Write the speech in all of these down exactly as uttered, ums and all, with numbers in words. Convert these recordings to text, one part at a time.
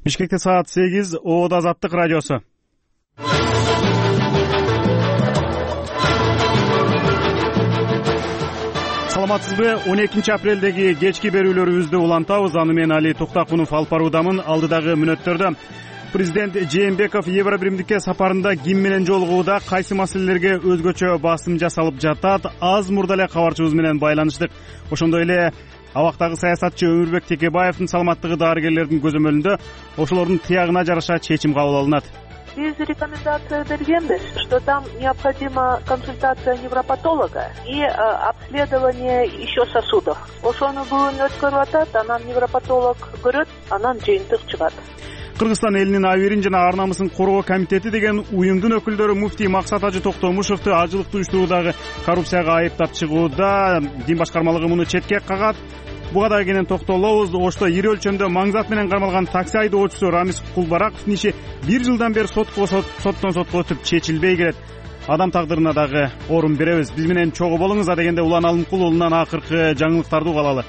Бишкекте саат сегиз, Оодо Азаттык радиосу. Саламатсызбы? он экинчи апрелдеги кечки берүүлөрүбүздү улантабыз. Аны мен Али Туктакунов алып баруудамын. Алдыдагы мүнөттөрдө президент Жээнбеков Евро биримдикке сапарында ким менен жолугууда, кайсы маселелерге өзгөчө басым жасалып жатат, аз мурда эле кабарчыбыз менен байланыштык. Ошондой эле абактагы саясатчы Өмүрбек Текебаевдин саламаттыгы дарыгерлердин көзөмөлүндө ошолордун тыягына жараша чечим кабыл алынат. Biz рекомендация бергенбиз, что там необходима консультация невропатолога и э, обследование еще сосудов. Ошону бүгүн өткөрүп атат, анан невропатолог көрөт, анан жыйынтык чыгат. Кыргызстан элинин абийирин жана ар намысын коргоо комитети деген уюмдун өкүлдөрү муфтий Максат Ажы Токтомушевду ажылыктуу уюштуруудагы коррупцияга айыптап чыгууда. Дин башкармалыгы муну четке кагат. Буга да кенен токтолобуз. Ошто ири өлчөмдө маңзат менен кармалган такси айдоочусу Рамис Кулбараковдун иши бир жылдан бери сотко соттон сотко өтүп чечилбей келет. Адам тагдырына дагы орун беребиз. Биз менен чогуу болуңуз. Адегенде Улан Алымкул уулунан акыркы жаңылыктарды угалалы.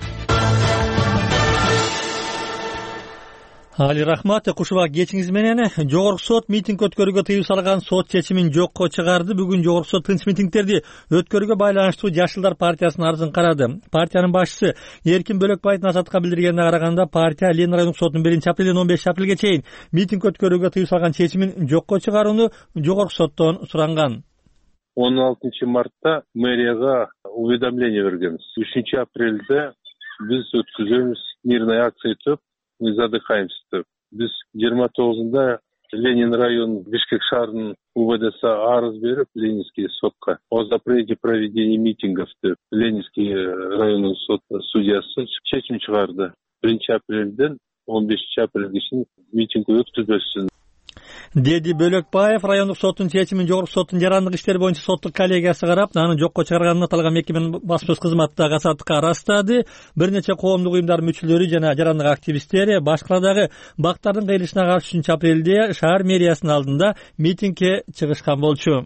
Али рахмат, кушуба кечиңиз менен. Жогорку сот митинг өткөрүүгө тыюу салган сот чечимин жокко чыгарды. Бүгүн жогорку сот тынч митингдерди өткөрүүгө байланыштуу Жашылдар партиясынын арызын карады. Партиянын башчысы Эркин Бөлөкбаевдин Азаттыкка билдиргенине караганда, партия Ленин райондук сотунун биринчи апрелден он бешинчи апрелге чейин митинг өткөрүүгө тыюу салган чечимин жокко чыгарууну жогорку соттон суранган. он алтынчы мартта мэрияга уведомление бергенбиз. үчүнчү апрелде биз өткүзөбүз мирный акция өтүп, мы задыхаемся деп. Биз жыйырма тогузунда Ленин район Бишкек шаарынын УВДС арыз берип Ленинский сотко о запрете проведения митингов деп Ленинский районун сот судьясы чечим чыгарды. биринчи апрелден он бешинчи апрелге чейин митинг өткүзбөсүн деди Бөлөкбаев. Райондук соттун чечимин жогорку соттун жарандык иштери боюнча соттук коллегиясы карап, аны жокко чыгарганын аталган мекеменин басма сөз кызматы Азаттыкка ырастады. Бир нече коомдук уюмдардын мүчөлөрү жана жарандык активисттери башкалар дагы бактардын кыйылышына каршы үчүнчү апрелде шаар мэриясынын алдында митингге чыгышкан болчу.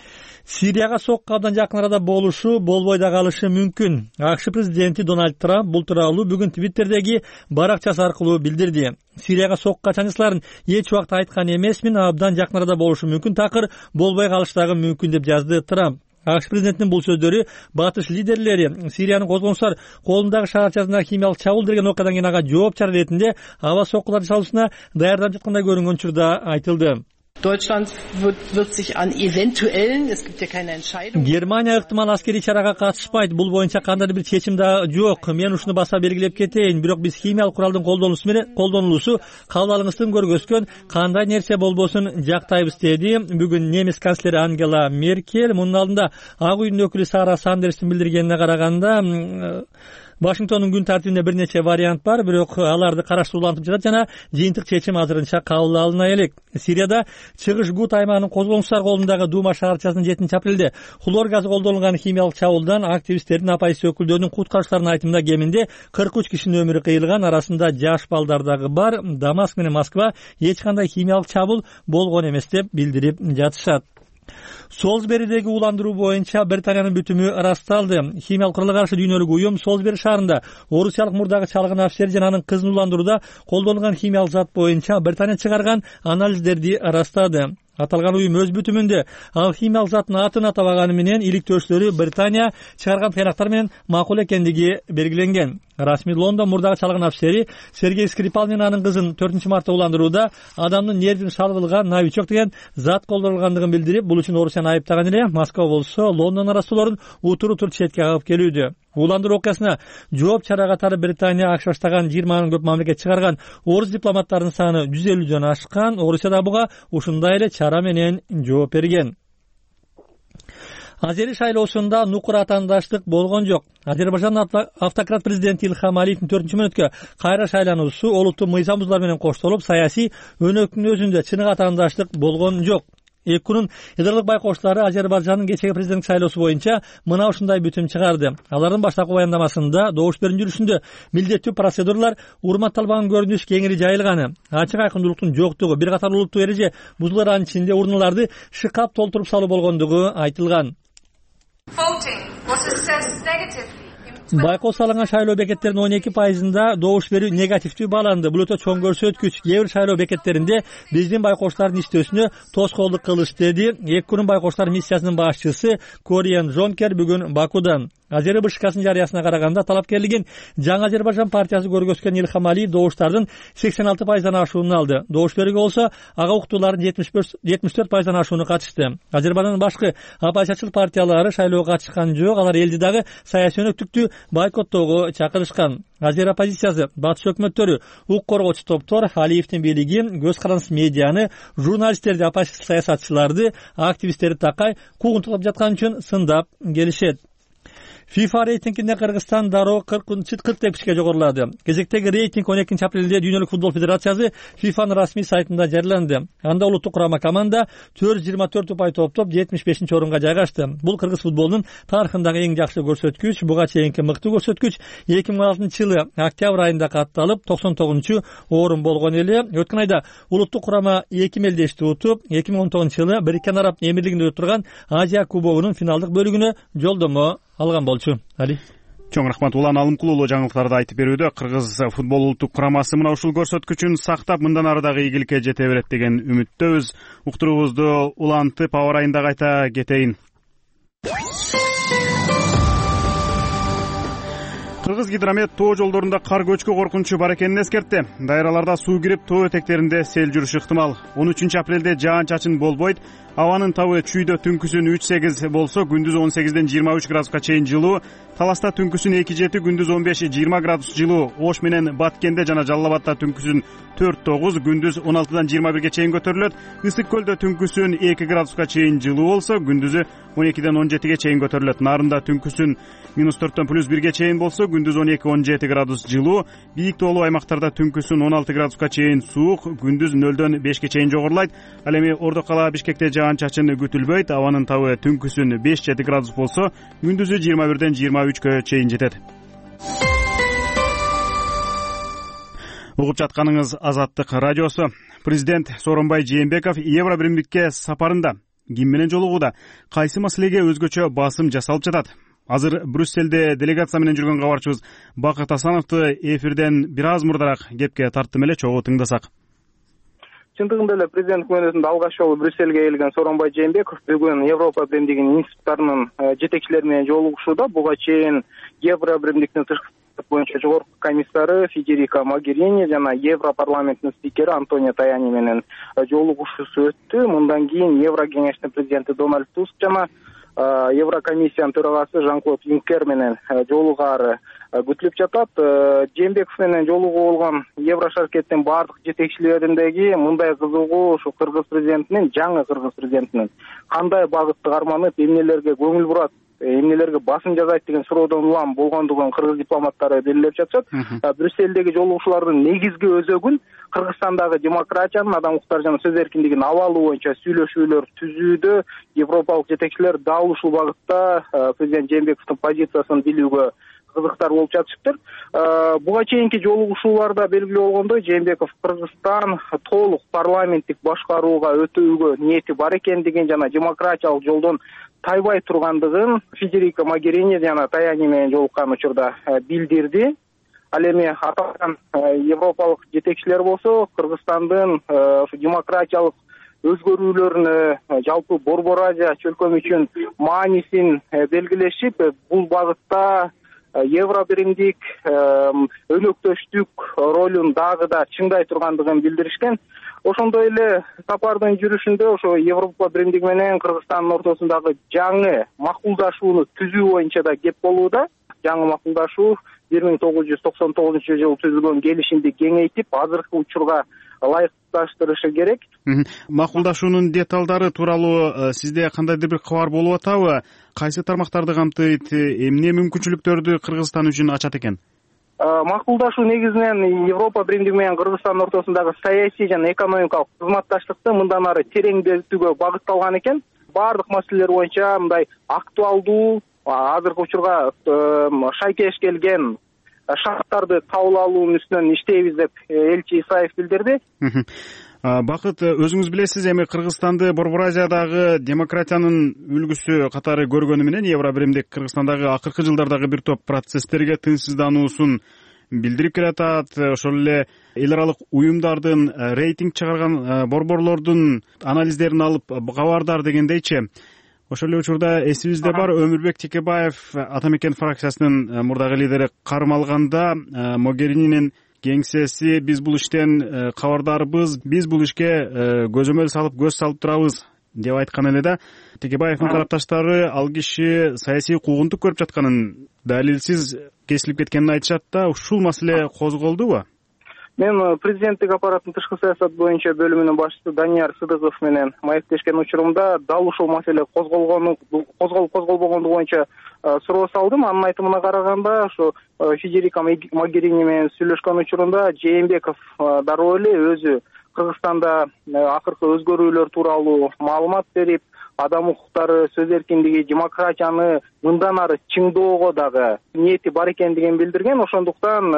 Сирияга сокку абдан жакын арада болушу, болбой да калышы мүмкүн. АКШ президенти Дональд Трамп бул тууралуу бүгүн Твиттердеги баракчасы аркылуу билдирди. Сирияга сокку качанчыларын эч убакта айткан эмесмин, абдан жакын арада болушу мүмкүн, такыр болбой калышы дагы мүмкүн деп жазды Трамп. АКШ президентинин бул сөздөрү батыш лидерлери Сириянын козгончулар колундагы шаарчасындагы химиялык чабуул деген окуядан кийин ага жооп чара ретинде аба соккулар жасалуусуна даярданып жаткандай көрүнгөн учурда айтылды. Deutschland wird, wird sich an eventuellen, es gibt ja keine Entscheidung. Германия ыктымал аскерий чарага катышпайт. Бул боюнча кандайдыр бир чечим да жок. Мен ушуну баса белгилеп кетейин. Бирок биз химиялык куралдын колдонулуусу менен колдонулуусу кабыл көргөзгөн кандай нерсе болбосун жактайбыз деди бүгүн немис канцлери Ангела Меркель. Мунун алдында Ак үйдүн өкүлү Сара Сандерстин билдиргенине караганда, Вашингтондун күн тартибинде бир нече вариант бар, бирок аларды караштыруулантып жатат жана жыйынтык чечим азырынча кабыл алына элек. Сирияда чыгыш Гут аймагынын козгончулар колундагы Дума шаарчасынын жетинчи апрелде хлор газы колдонулган химиялык чабуулдан активисттердин апайсы өкүлдөрүнүн куткаручуларынын айтымында кеминде кырк үч кишинин өмүрү кыйылган, арасында жаш балдар дагы бар. Дамаск менен Москва эч кандай химиялык чабуул болгон эмес деп билдирип жатышат. Солсберидеги уландыруу боюнча Британиянын бүтүмү ырасталды. Химиялык куралга каршы дүйнөлүк уюм Солсбери шаарында орусиялык мурдагы чалгын офицер жана анын кызын уландырууда колдонулган химиялык зат боюнча Британия чыгарган анализдерди ырастады. Аталган уюм өз бүтүмүндө ал химиялык заттын атын атабаганы менен иликтөөчүлөрү Британия чыгарган тыянактар менен макул экендиги белгиленген. Расмий Лондон мурдагы чалгын офицери Сергей Скрипал менен анын кызын төртүнчү мартта уландырууда адамдын нервин шалбылган новичок деген зат колдонулгандыгын билдирип, бул үчүн Орусияны айыптаган эле. Москва болсо Лондон арастууларын утур-утур четке кагып келүүдө. Уландыруу окуясына жооп чара катары Британия АКШ баштаган жыйырмадан көп мамлекет чыгарган орус дипломаттарынын саны жүз элүүдөн ашкан. Орусия да буга ушундай эле чара менен жооп берген. Азери шайлоосунда нукур атаандаштык болгон жок. Азербайжан автократ президенти Илхам Алиевдин төртүнчү мөөнөткө кайра шайлануусу олуттуу мыйзам бузуулар менен коштолуп, саясий өнөктүн өзүндө чыныгы атаандаштык болгон жок. Экунун ыдырлык байкоочулары Азербайжандын кечеги президенттик шайлоосу боюнча мына ушундай бүтүм чыгарды. Алардын баштапкы баяндамасында добуш берүү жүрүшүндө милдеттүү процедуралар урматталбаган көрүнүш кеңири жайылганы, ачык айкындуулуктун жоктугу, бир катар улуттуу эреже бузулар, анын ичинде урналарды шыкап толтуруп салуу болгондугу айтылган. байкоо салынган шайлоо бекеттеринин он эки пайызында добуш берүү негативдүү бааланды. Бул өтө чоң көрсөткүч. Кээ бир шайлоо бекеттеринде биздин байкоочулардын иштөөсүнө тоскоолдук кылыш, деди эки күнүн байкоочулар миссиясынын башчысы Кориан Жонкер бүгүн Бакудан. Азербайжандын жарыясына караганда талапкерлигин жаңы Азербайжан партиясы көргөзгөн Илхам Алиев добуштардын сексен алты пайыздан ашуунун алды. Добуш берүүгө болсо ага уктуулардын жетимиш төрт пайыздан ашууну катышты. Азербайжандын башкы оппозициячыл партиялары шайлоого катышкан жок, алар элди дагы саясий өнөктүктү бойкоттоого чакырышкан. Азер оппозициясы, батыш өкмөттөрү, укук коргоочу топтор Алиевдин бийлиги, көз карандысыз медианы, журналисттерди, оппозиция саясатчыларды, активисттерди такай куугунтуктап жаткан үчүн сындап келишет. FIFA рейтингинде Кыргызстан дароо кырк тепишке жогорулады. Кезектеги рейтинг он экинчи апрелде Дүйнөлүк футбол федерациясы FIFAнын расмий сайтында жарыяланды. Анда улуттук курама команда төрт жүз жыйырма төрт упай топтоп жетимиш бешинчи орунга жайгашты. Бул кыргыз футболунун тарыхындагы эң жакшы көрсөткүч. Буга чейинки мыкты көрсөткүч эки миң он алтынчы жылы октябрь айында катталып токсон тогузунчу орун болгон эле. Өткөн айда улуттук курама эки мелдешти утуп, эки миң он тогузунчу жылы Бириккен Араб Эмирлигинде өтүп турган Азия кубогунун финалдык бөлүгүнө жолдомо алган болчу. Али. Чоң рахмат. Улан Алымкулуулу жаңылыктарды айтып берүүдө. Кыргыз футбол улуттук курамасы мына ушул көрсөткүчүн сактап, мындан ары дагы ийгиликке жете берет деген үмүттөбүз. Уктуруубузду улантып, аба ырайында кайта кетейин. Кыргыз гидромет тоо жолдорунда кар көчкү коркунучу бар экенин эскертти. Дайраларда суу кирип, тоо этектеринде сел жүрүшү ыктымал. он үчүнчү апрелде жаан-чачын болбойт. Абанын табы чүйдө түнкүсүн үч сегиз болсо, күндүз он сегизден жыйырма үч градуска чейин жылуу. Таласта түнкүсүн эки жети, күндүз он беш жыйырма градус жылуу. Ош менен Баткенде жана Жалал Абадта түнкүсүн төрт тогуз, күндүз он алтыдан жыйырма бирге чейин көтөрүлөт. Ысык көлдө түнкүсүн эки градуска чейин жылуу болсо, күндүзү он экиден он жетиге чейин көтөрүлөт. Нарында түнкүсүн минус төрттөн плюс бирге чейин болсо, күндүз он эки он жети градус жылуу. Бийик тоолуу аймактарда түнкүсүн он алты градуска чейин суук, күндүз нөлдөн бешке чейин жогорулайт. Ал эми Ордо кала Бишкекте жаан-чачын күтүлбөйт. Абанын табы түнкүсүн беш жети градус болсо, күндүзү жыйырма бирден жыйырма үчкө чейин жетет. Угуп жатканыңыз Азаттык радиосу. Президент Сооронбай Жээнбеков Евро биримдикке сапарында ким менен жолугууда, кайсы маселеге өзгөчө басым жасалып жатат? Азыр Брюсселде делегация менен жүргөн кабарчыбыз Бакыт Асановду эфирден бир аз мурдараак кепке тарттым эле, чогуу тыңдасак. Чындыгында эле президент күнүнүндө алгач жолу Брюссельге келген Сооронбай Жээнбеков бүгүн Европа биримдигинин институттарынын жетекчилери менен жолугушууда. Буга чейин Евро биримдиктин тышкы боюнча жогорку комиссары Федерика Могерини жана Евро парламентинин спикери Антонио Таяни менен жолугушуусу өттү. Мындан кийин Евро кеңештин президенти Дональд Туск жана Еврокомиссиянын төрагасы Жан-Клод Юнкер менен жолугаары күтүлүп жатат. Жээнбеков менен жолугуу болгон Евро шаркеттин бардык жетекчилериндеги мындай кызыгуу ушу кыргыз президентинин, жаңы кыргыз президентинин кандай багытты карманып, эмнелерге көңүл бурат, эмнелерге басым жасайт деген суроодон улам болгондугун кыргыз дипломаттары белгилеп жатышат. Брюссельдеги жолугушуулардын негизги өзөгүн Кыргызстандагы демократиянын, адам укуктары жана сөз эркиндигинин абалы боюнча сүйлөшүүлөр түзүүдө европалык жетекчилер дал ушул багытта президент Жээнбековдун позициясын билүүгө кызыктар болуп жатышыптыр. Буга чейинки жолугушууларда белгилүү болгондой, Жээнбеков Кыргызстан толук парламенттик башкарууга өтүүгө ниети бар экендигин жана демократиялык жолдон тайбай тургандыгын Федерика Могерини жана Таяни менен жолуккан учурда билдирди. Ал эми аталган европалык жетекчилер болсо Кыргызстандын ушу демократиялык өзгөрүүлөрүнө, жалпы Борбор Азия чөлкөмү үчүн маанисин белгилешип, бул багытта Евро биримдик өнөктөштүк ролун дагы да чыңдай тургандыгын билдиришкен. Ошондой эле сапардын жүрүшүндө ошо Европа биримдиги менен Кыргызстандын ортосундагы жаңы макулдашууну түзүү боюнча да кеп болууда. Жаңы макулдашуу бир миң тогуз жүз токсон тогузунчу жылы түзүлгөн келишимди кеңейтип, азыркы учурга ылайыкташтырышы керек. Макулдашуунун деталдары тууралуу сизде кандайдыр бир кабар болуп атабы? Кайсы тармактарды камтыйт? Эмне мүмкүнчүлүктөрдү Кыргызстан үчүн ачат экен? Макулдашуу негизинен Европа биримдиги менен Кыргызстандын ортосундагы саясий жана экономикалык кызматташтыкты мындан ары тереңдетүүгө багытталган экен. Бардык маселелер боюнча мындай актуалдуу, азыркы учурга шайкеш келген шарттарды кабыл алуунун үстүнөн иштейбиз деп элчи Исаев билдирди. Бакыт, өзүңүз билесиз, эми Кыргызстанды Борбор Азиядагы демократиянын үлгүсү катары көргөнү менен Евробиримдик Кыргызстандагы акыркы жылдардагы бир топ процесстерге тынчсыздануусун билдирип келатат. Ошол эле эл аралык уюмдардын рейтинг чыгарган борборлордун анализдерин алып кабардар дегендейчи. Ошол эле учурда эсибизде бар, Өмүрбек Текебаев Ата Мекен фракциясынын мурдагы лидери кармалганда Могерининин кеңсеси биз бул иштен кабардарбыз, биз бул ишке көзөмөл салып, көз салып турабыз деп айткан эле да. Текебаевдин тарапташтары ал киши саясий куугунтук көрүп жатканын, далилсиз кесилип кеткенин айтышат да. Ушул маселе козголдубу? Мен президенттик аппараттын тышкы саясат боюнча бөлүмүнүн башчысы Данияр Сыдыков менен маектешкен учурумда дал ушул маселе козголгону козголуп козголбогондугу боюнча суроо салдым. Анын айтымына караганда, ошо Федерика Могерини менен сүйлөшкөн учурунда Жээнбеков дароо эле өзү Кыргызстанда акыркы өзгөрүүлөр тууралуу маалымат берип, адам укуктары, сөз эркиндиги, демократияны мындан ары чыңдоого дагы ниети бар экендигин билдирген. Ошондуктан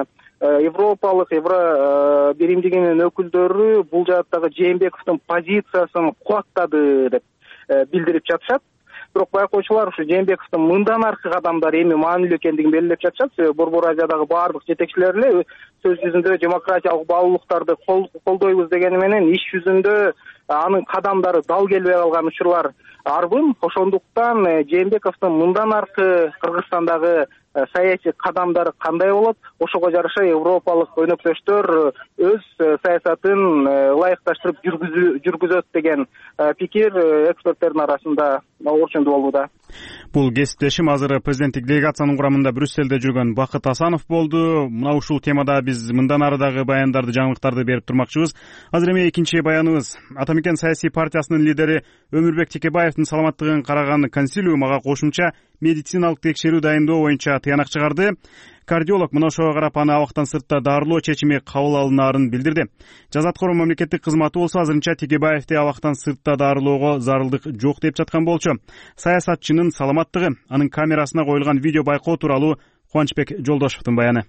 Европалык Евро биримдигинин өкүлдөрү бул жааттагы Жээнбековдун позициясын кубаттады деп билдирип жатышат. Бирок байкоочулар ушу Жээнбековдун мындан аркы кадамдары эми маанилүү экендигин белгилеп жатышат. Борбор Азиядагы баардык жетекчилер эле сөз жүзүндө демократиялык баалуулуктарды колдойбуз дегени менен иш жүзүндө анын кадамдары дал келбей калган учурлар арбын. Ошондуктан Жээнбековдун мындан аркы Кыргызстандагы саясий кадамдары кандай болот, ошого жараша европалык өнөктөштөр өз саясатын ылайыкташтырып жүргүзөт деген пикир эксперттердин арасында орчундуу болууда. Бул кесиптешим азыр президенттик делегациянын курамында Брюсселде жүргөн Бакыт Асанов болду. Мына ушул темада биз мындан ары дагы баяндарды, жаңылыктарды берип турмакчыбыз. Азыр эми экинчи баяныбыз. Ата Мекен саясий партиясынын лидери Өмүрбек Текебаевдин саламаттыгын караган консилиум ага кошумча медициналык текшерүү дайындоо боюнча тыянак чыгарды. Кардиолог мына ошого карап аны абактан сыртта дарылоо чечими кабыл алынаарын билдирди. Жазаткор мамлекеттик кызматы болсо азырынча Текебаевди абактан сыртта дарылоого зарылдык жок деп жаткан болчу. Саясатчынын саламаттыгы, анын камерасына коюлган видео байкоо тууралуу Кубанычбек Жолдошевдун баяны.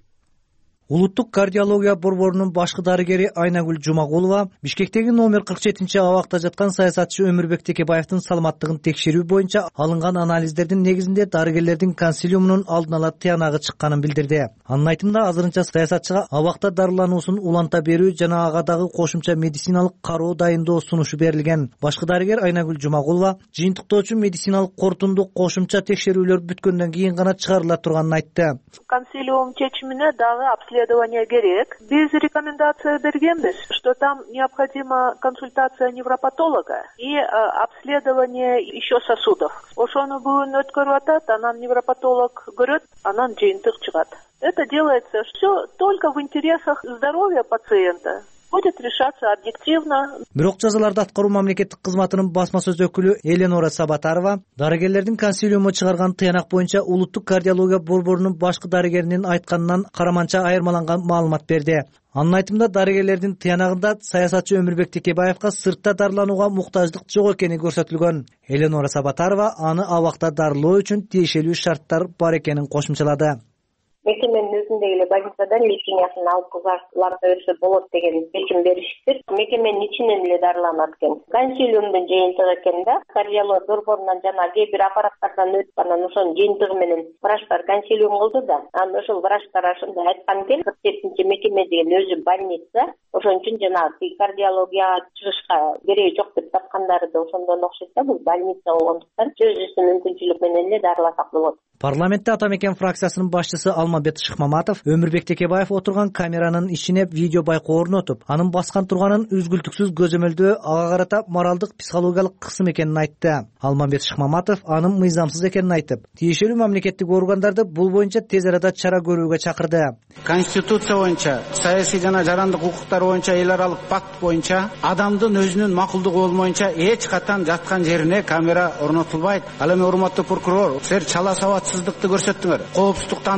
Улуттук кардиология борборунун башкы дарыгери Айнагүл Жумагулова Бишкектеги номер кырк жетинчи абакта жаткан саясатчы Өмүрбек Текебаевдин саламаттыгын текшерүү боюнча алынган анализдердин негизинде дарыгерлердин консилиумунун алдын ала тыянагы чыкканын билдирди. Анын айтымында азырынча саясатчыга абакта дарылануусун уланта берүү жана ага дагы кошумча медициналык кароо дайындоо сунушу берилген. Башкы дарыгер Айнагүл Жумагулова жыйынтыктоочу медициналык кортунду кошумча текшерүүлөр бүткөндөн кийин гана чыгарыла турганын айтты. Консилиум чечимине дагы обследование керек. Без рекомендации бергенбиз, что там необходима консультация невропатолога и э, обследование еще сосудов. Ошону бүгүн өткөрүп атат, анан невропатолог көрөт, анан жыйынтык чыгат. Это делается все только в интересах здоровья пациента. Будет решаться объективно. Бирок жазаларды аткаруу мамлекеттик кызматынын басма сөз өкүлү Эленора Сабатарова дарыгерлердин консилиуму чыгарган тыянак боюнча улуттук кардиология борборунун башкы дарыгеринин айтканынан караманча айырмаланган маалымат берди. Анын айтымында дарыгерлердин тыянагында саясатчы Өмүрбек Текебаевга сыртта дарыланууга муктаждык жок экени көрсөтүлгөн. Эленора Сабатарова аны абакта дарылоо үчүн тиешелүү шарттар бар экенин кошумчалады. Мекеменин өзүндөгү эле больницадан лечениясын алып кызарланып берсе болот деген чечим беришиптир. Мекеменин ичинен эле дарыланат экен. Консилиумдун жыйынтыгы экен да. Кардиология борборунан жана кээ бир аппараттардан өтүп анан ошонун жыйынтыгы менен врачтар консилиум кылды да. Анан ошол врачтар ошондой айткан экен, кырк жетинчи мекеме деген өзү больница. Ошон үчүн жанагы кардиологияга чыгышка кереги жок деп тапкандары да ошондон окшойт да. Бул больница болгондуктан сөзсүз мүмкүнчүлүк менен эле дарыласак болот. Парламентте Ата Мекен фракциясынын башчысы Алмабек Шыкмаматов Өмүрбек Текебаев отурган камеранын ичине видео байкоо орнотуп, анын баскан турганын үзгүлтүксүз көзөмөлдөө ага карата моралдык психологиялык кысым экенин айтты. Алмабек Шыкмаматов анын мыйзамсыз экенин айтып, тиешелүү мамлекеттик органдарды бул боюнча тез арада чара көрүүгө чакырды. Конституция боюнча, саясий жана жарандык укуктар боюнча, эл аралык пакт боюнча адамдын өзүнүн макулдугу болмоюнча эч качан жаткан жерине камера орнотулбайт. Ал эми урматтуу прокурор, силер чала сабатсыздыкты көрсөттүңөр. Коопсуздук тантып коргоо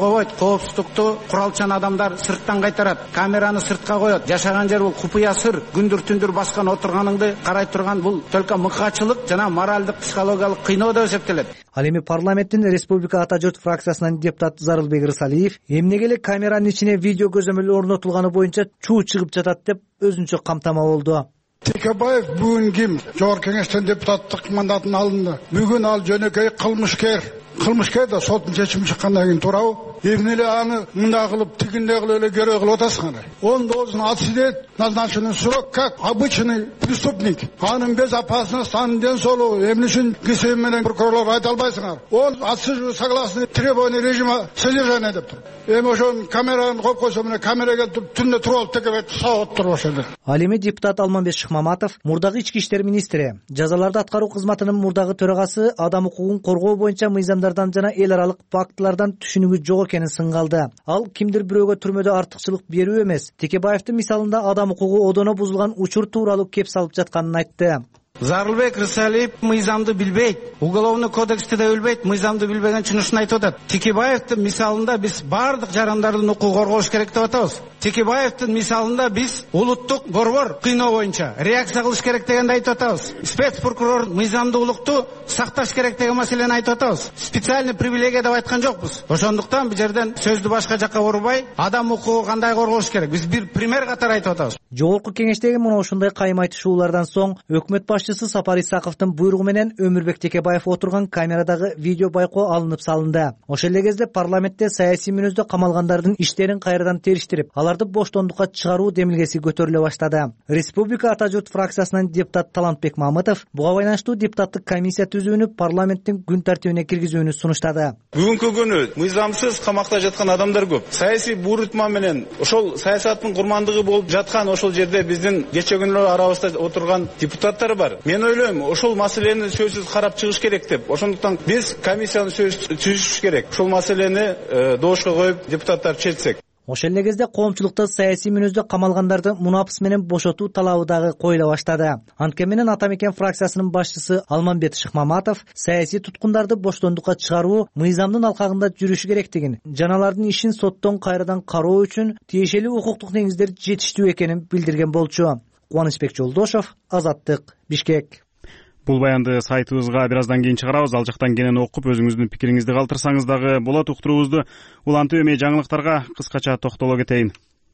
коргобойт, коопсуздукту куралчан адамдар сырттан кайтарат, камераны сыртка коет, жашаган жер бул купуя сыр, күндүр түндүр баскан отурганыңды карай турган бул только мыкачылык жана моралдык психологиялык кыйноо деп эсептелет. Ал эми парламенттин Республика Ата журт фракциясынын депутаты Зарылбек Рысалиев эмнеге эле камеранын ичине видео көзөмөл орнотулганы боюнча чуу чыгып жатат деп өзүнчө камтама болду. Текебаев бүгүн ким? Жогорку кеңештен депутаттык мандатын алынды. Бүгүн ал жөнөкөй кылмышкер. Кылмышкер да соттун чечими чыккандан кийин туурабы? Эмне эле аны мындай кылып, тигиндей кылып эле көрө кылып атасың аны. Он должен отсидеть назначенный срок как обычный преступник. Анын безопасности, анын ден соолугу эмне үчүн кесем менен прокурорлор айта албайсыңар. Он отсиживает согласно требований режима содержания деп тур. Эми ошонун камераны коюп койсо мына камера келип туруп түндө туруп алып текебет сабап туруп ошондо. Ал эми депутат Алманбек Шыкмаматов мурдагы ички иштер министри, жазаларды аткаруу кызматынын мурдагы төрагасы адам укугун коргоо боюнча мыйзамдардан жана эл аралык фактылардан түшүнүгү жок экенин сынгалды. Ал кимдир бирөөгө түрмөдө артыкчылык берүү эмес, Текебаевдин мисалында адам укугу одоно бузулган учур тууралуу кеп салып жатканын айтты. Зарылбек Рысалиев мыйзамды билбейт, уголовный кодексти да билбейт, мыйзамды билбеген чынышын айтып атат. Текебаевдин мисалында биз бардык жарандардын укугун коргош керек деп атабыз. Текебаевдин мисалында биз улуттук борбор кыйноо боюнча реакция кылыш керек дегенди айтып атабыз. Спецпрокурор мыйзамдуулукту сакташ керек деген маселени айтып атабыз. Специальный привилегия деп айткан жокпуз. Ошондуктан бул жерден сөздү башка жакка бурбай, адам укугун кандай коргош керек? Биз бир пример катары айтып атабыз. Жогорку кеңештеги мына ушундай кайым айтышуулардан соң өкмөт башчысы Сапар Исаковдун буйругу менен Өмүрбек Текебаев отурган камерадагы видео байкоо алынып салынды. Ошол эле кезде парламентте саясий мүнөздө камалгандардын иштерин кайрадан териштирип, аларды боштондукка чыгаруу демилгеси көтөрүлө баштады. Республика Ата журт фракциясынын депутаты Талантбек Мамытов буга байланыштуу депутаттык комиссия түзүүнү парламенттин күн тартибине киргизүүнү сунуштады. Бүгүнкү күнү мыйзамсыз камакта жаткан адамдар көп. Саясий буйрутма менен ошол саясаттын курмандыгы болуп жаткан ошол жерде биздин кече күнү арабызда отурган депутаттар бар. Мен ойлойм, ошол маселени сөзсүз карап чыгыш керек деп. Ошондуктан биз комиссияны түзүш керек. Ошол маселени добушка коюп депутаттар чечсек. Ошол эле кезде коомчулукта саясий мүнөздө камалгандарды мунапыс менен бошотуу талабы дагы коюла баштады. Анткени менен Ата Мекен фракциясынын башчысы Алманбек Шыкмаматов саясий туткундарды боштондукка чыгаруу мыйзамдын алкагында жүрүшү керектигин, жаналардын ишин соттон кайрадан кароо үчүн тиешелүү укуктук негиздер жетиштүү экенин билдирген болчу. Кубанычбек Жолдошов, Азаттык, Бишкек. Бул баянды сайтыбызга бир аздан кийин чыгарабыз. Ал жактан кенен окуп өзүңүздүн пикириңизди калтырсаңыз дагы болот. Уктуруубузду улантып эми жаңылыктарга кыскача токтоло кетейин.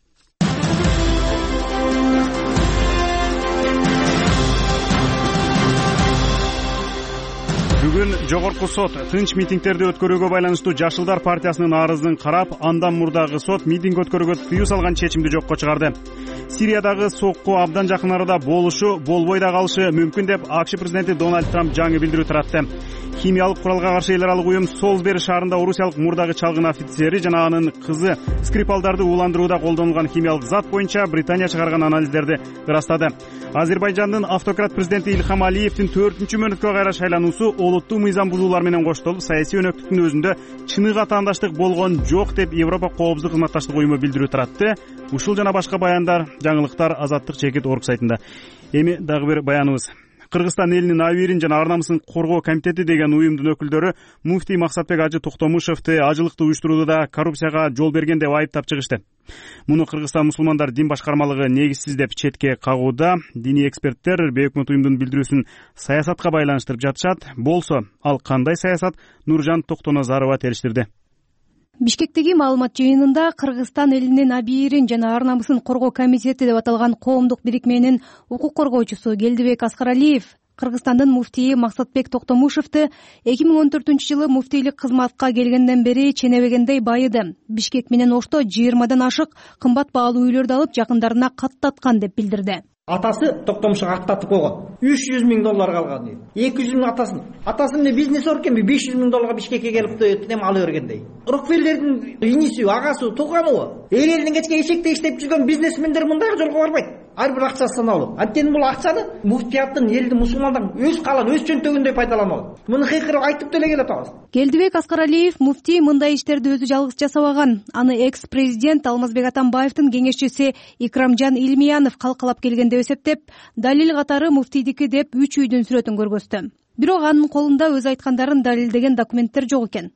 Бүгүн жогорку сот тынч митингдерди өткөрүүгө байланыштуу Жашылдар партиясынын арызын карап, андан мурдагы сот митинг өткөрүүгө тыюу салган чечимди жокко чыгарды. Сириядагы сокку абдан жакын арада болушу, болбой да калышы мүмкүн деп АКШ президенти Дональд Трамп жаңы билдирүү таратты. Химиялык куралга каршы эл аралык уюм Солсбери шаарында орусиялык мурдагы чалгын офицери жана анын кызы Скрипалдарды ууландырууда колдонулган химиялык зат боюнча Британия чыгарган анализдерди ырастады. Азербайжандын автократ президенти Илхам Алиевдин төртүнчү мөөнөткө кайра шайлануусу олуттуу мыйзам бузуулар менен коштолуп, саясий өнөктүктүн өзүндө чыныгы атаандаштык болгон жок деп Европа коопсуздук кызматташтык уюму билдирүү таратты. Ушул жана башка баяндар, жаңылыктар Азаттык чекит орг сайтында. Эми дагы бир баяныбыз. Кыргызстан элинин абийирин жана ар намысын коргоо комитети деген уюмдун өкүлдөрү муфтий Максатбек Ажы Токтомушевди ажылыкты уюштурууда коррупцияга жол берген деп айыптап чыгышты. Муну Кыргызстан мусулмандар дин башкармалыгы негизсиз деп четке кагууда. Диний эксперттер бейөкмөт уюмдун билдирүүсүн саясатка байланыштырып жатышат. Болсо, ал кандай саясат? Нуржан Токтоназарова териштирди. Бишкектеги маалымат жыйынында Кыргызстан элинин абийирин жана ар намысын коргоо комитети деп аталган коомдук бирикменин укук коргоочусу Келдибек Аскаралиев Кыргызстандын муфтийи Максатбек Токтомушевди эки миң он төртүнчү жылы муфтийлик кызматка келгенден бери ченебегендей байыды. Бишкек менен Ошто жыйырмадан ашык кымбат баалуу үйлөрдү алып жакындарына каттаткан деп билдирди. Атасы Токтомушевге актатып койгон. үч жүз миң доллар калган дейт. эки жүз миң атасын. Атасы эмне бизнесор экенби? беш жүз миң долларга Бишкекке келип эме ала бергендей. Рокфеллердин иниси, агасы, тууганыбы? Эл элден кечке эшекте иштеп жүргөн бизнесмендер мындай жолго барбайт. Ар бир акчасы саналуу. Анткени бул акчаны муфтияттын элдин мусулмандар өз калан, өз чөнтөгүндөй пайдаланмак. Муну кыйкырып айтып деле келатабыз. Келдибек Аскаралиев муфтий мындай иштерди өзү жалгыз жасабаган. Аны экс-президент Алмазбек Атамбаевдин кеңешчиси Икрамжан Илмиянов калкалап келген деп эсептеп, далил катары муфтийдики деп үч үйдүн сүрөтүн көргөздү. Бирок анын колунда өз айткандарын далилдеген документтер жок экен.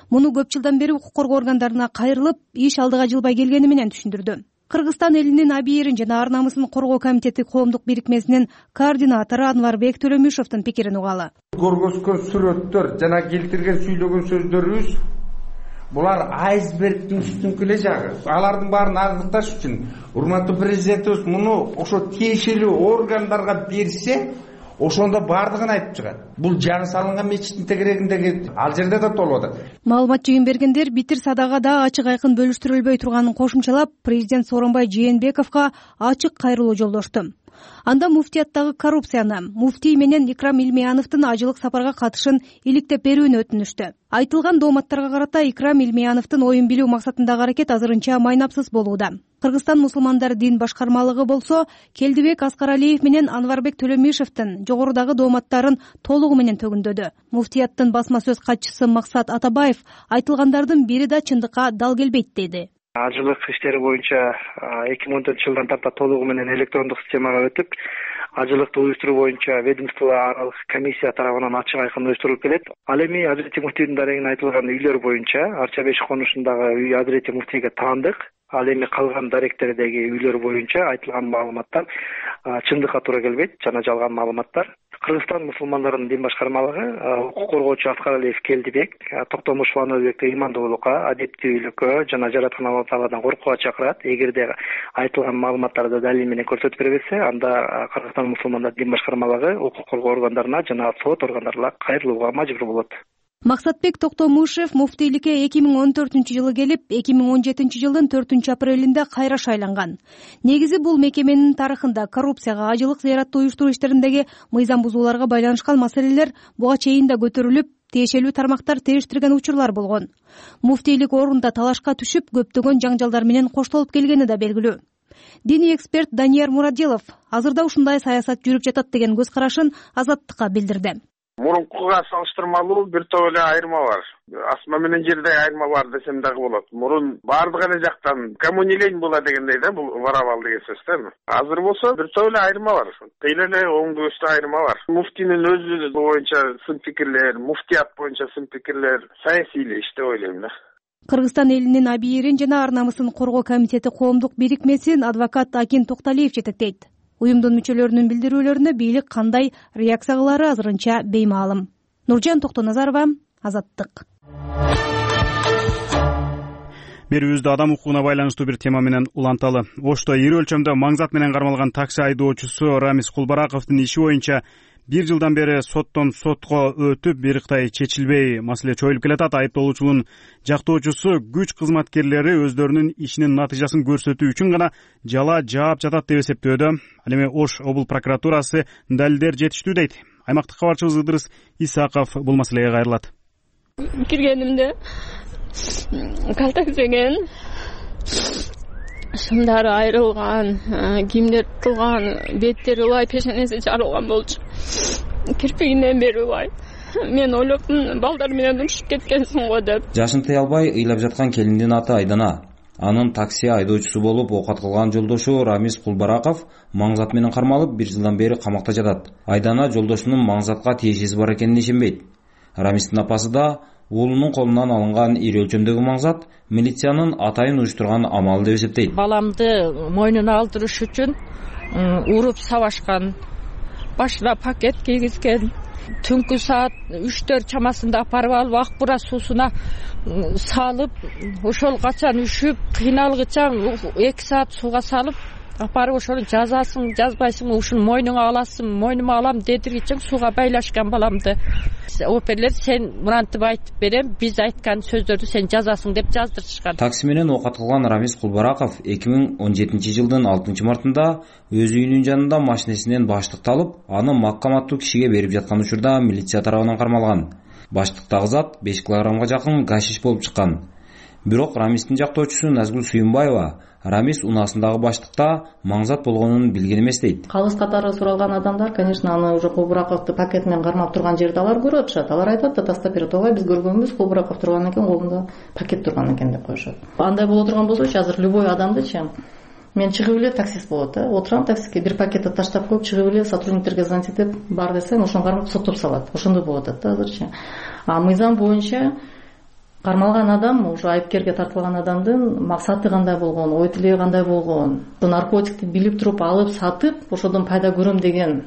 муну көп жылдан бери укук коргоо органдарына кайрылып, иш алдыга жылбай келгени менен түшүндүрдү. Кыргызстан элинин абийирин жана ар намысын коргоо комитети коомдук бирикмесинин координатору Анварбек Төлөмишовдун пикирин угалы. Көргөзгөн сүрөттөр жана келтирген сүйлөгөн сөздөрүбүз булар айсбергдин үстүнкү эле жагы. Алардын баарын аныкташ үчүн урматтуу президентибиз муну ошо тиешелүү органдарга берсе, ошондо бардыгын айтып чыгат. Бул жаңы салынган мечиттин тегерегиндеги ал жерде да толуп атат. Маалымат жыйын бергендер битир садага да ачык айкын бөлүштүрүлбөй турганын кошумчалап, президент Сооронбай Жээнбековго ачык кайрылуу жолдошту. Анда муфтияттагы коррупцияны, муфтий менен Икрам Илмияновдун ажылык сапарга катышын иликтеп берүүнү өтүнүштү. Айтылган дооматтарга карата Икрам Илмияновдун оюн билүү максатындагы аракет азырынча майнапсыз болууда. Кыргызстан мусулмандар дин башкармалыгы болсо, Келдибек Аскаралиев менен Анварбек Төлөмишовдун жогорудагы дооматтарын толугу менен төгүндөдү. Муфтияттын басма сөз катчысы Максат Атабаев айтылгандардын бири да чындыкка дал келбейт деди. Ажылык иштери боюнча эки миң он төртүнчү жылдан тарта толугу менен электрондук системага өтүп, ажылыкты уюштуруу боюнча ведомство аралык комиссия тарабынан ачык айкын уюштурулуп келет. Ал эми Азирети муфтийдин дарегине айтылган үйлөр боюнча Арча беш конушундагы үй Азирети муфтийге таандык. Ал эми калган даректердеги үйлөр боюнча айтылган маалыматтар чындыкка туура келбейт жана жалган маалыматтар. Кыргызстан мусулмандарынын дин башкармалыгы укук коргоочу Аскаралиев Келдибек, Токтомушев Аныбекти ыймандуулукка, адептүүлүккө жана жараткан Алла Тааладан коркууга чакырат. Эгерде айтылган маалыматтарды далил менен көрсөтүп бербесе, анда Кыргызстан мусулмандар дин башкармалыгы укук коргоо органдарына жана сот органдарына кайрылууга мажбур болот. Максатбек Токтомушев муфтийликке эки миң он төртүнчү жылы келип, эки миң он жетинчи жылдын төртүнчү апрелинде кайра шайланган. Негизи бул мекеменин тарыхында коррупцияга, ажылык зыяратты уюштуруу иштериндеги мыйзам бузууларга байланышкан маселелер буга чейин да көтөрүлүп, тиешелүү тармактар териштирген учурлар болгон. Муфтийлик орунда талашка түшүп, көптөгөн жаңжалдар менен коштолуп келгени да белгилүү. Диний эксперт Данияр Мурадилов азырда ушундай саясат жүрүп жатат деген көз карашын Азаттыкка билдирди. Мурункуга салыштырмалуу бир топ эле айырма бар. Асма менен жердей айырма бар десем дагы болот. Мурун баардык эле жактан кому не лень было дегендей да, бул воровал деген сөз да. Азыр болсо бир топ эле айырма бар. Кыйла эле оңду өстө айырма бар. Муфтинин өзү боюнча сын пикирлер, муфтият боюнча сын пикирлер саясий эле иш деп ойлойм да. Кыргызстан элинин абийирин жана ар намысын коргоо комитети коомдук бирикмесин адвокат Акин Токталиев жетектейт. Уюмдун мүчөлөрүнүн билдирүүлөрүнө бийлик кандай реакция кылары азырынча беймаалым. Нуржан Токтоназарова, Азаттык. Берүүбүздө адам укугуна байланыштуу бир тема менен уланталы. Ошто ири өлчөмдө маңзат менен кармалган такси айдоочусу Рамис Кулбараковдун иши боюнча бир жылдан бери соттон сотко өтүп, бир ыктай чечилбей маселе чоюлуп келатат. Айыпталуучунун жактоочусу күч кызматкерлери өздөрүнүн ишинин натыйжасын көрсөтүү үчүн гана жала жаап жатат деп эсептөөдө. Ал эми Ош облус прокуратурасы далилдер жетиштүү дейт. Аймактык кабарчыбыз Ыдырыс Исаков бул маселеге кайрылат. Киргенимде калтаксеген, шымдары айрылган, кийимдер тылган, беттери ылай, пешенеси жарылган болчу. Кирпигинен бери ылай. Мен ойлоптум, балдар менен урушуп кеткенсиң го деп. Жашын тыя албай ыйлап жаткан келиндин аты Айдана. Анын такси айдоочусу болуп оокат кылган жолдошу Рамис Кулбараков маңзат менен кармалып бир жылдан бери камакта жатат. Айдана жолдошунун маңзатка тиешеси бар экенине ишенбейт. Рамистин апасы да уулунун колунан алынган ири өлчөмдөгү маңзат милициянын атайын уюштурган амалы деп эсептейт. Баламды мойнуна алдырыш үчүн уруп сабашкан, башына пакет кийгизген. Түнкү саат үчтөр чамасында апарып алып ак бура суусуна салып, ошол качан үшүп, кыйналгыча эки саат сууга салып, апарып ошону жазасың, жазбайсың, ушуну мойнуңа аласың, мойнума алам дедиргиче сууга байлашкан баламды. Оперлер сен мурантип айтып берем, биз айткан сөздөрдү сен жазасың деп жаздырышкан. Такси менен оокат кылган Рамис Кулбараков эки миң он жетинчи жылдын алтынчы мартында өз үйүнүн жанында машинесинен баштыкты алып, аны маккаматтуу кишиге берип жаткан учурда милиция тарабынан кармалган. Баштыктагы зат беш килограммга жакын гашиш болуп чыккан. Бирок Рамистин жактоочусу Назгүл Сүйүнбаева Рамис унаасындагы баштыкта маңзат болгонун билген эмес дейт. Калыс катары суралган адамдар, конечно, аны уже Кулбараковду пакет менен кармап турган жерде алар көрүп атышат. Алар айтат да, тастап берет. Ооба, биз көргөнбүз, Кулбараков турган экен, колунда пакет турган экен деп коюшат. Андай боло турган болсочу, азыр любой адамдычы мен чыгып эле таксист болот да. Отурам таксиге, бир пакетти таштап коюп чыгып эле сотрудниктерге звонить этип бар десең, ошону кармап соттоп салат. Ошондой болуп атат да азырчы. А мыйзам боюнча кармалган адам, уже айыпкерге тартылган адамдын максаты кандай болгон, ой тилеги кандай болгон, наркотикти билип туруп алып сатып ошодон пайда көрөм деген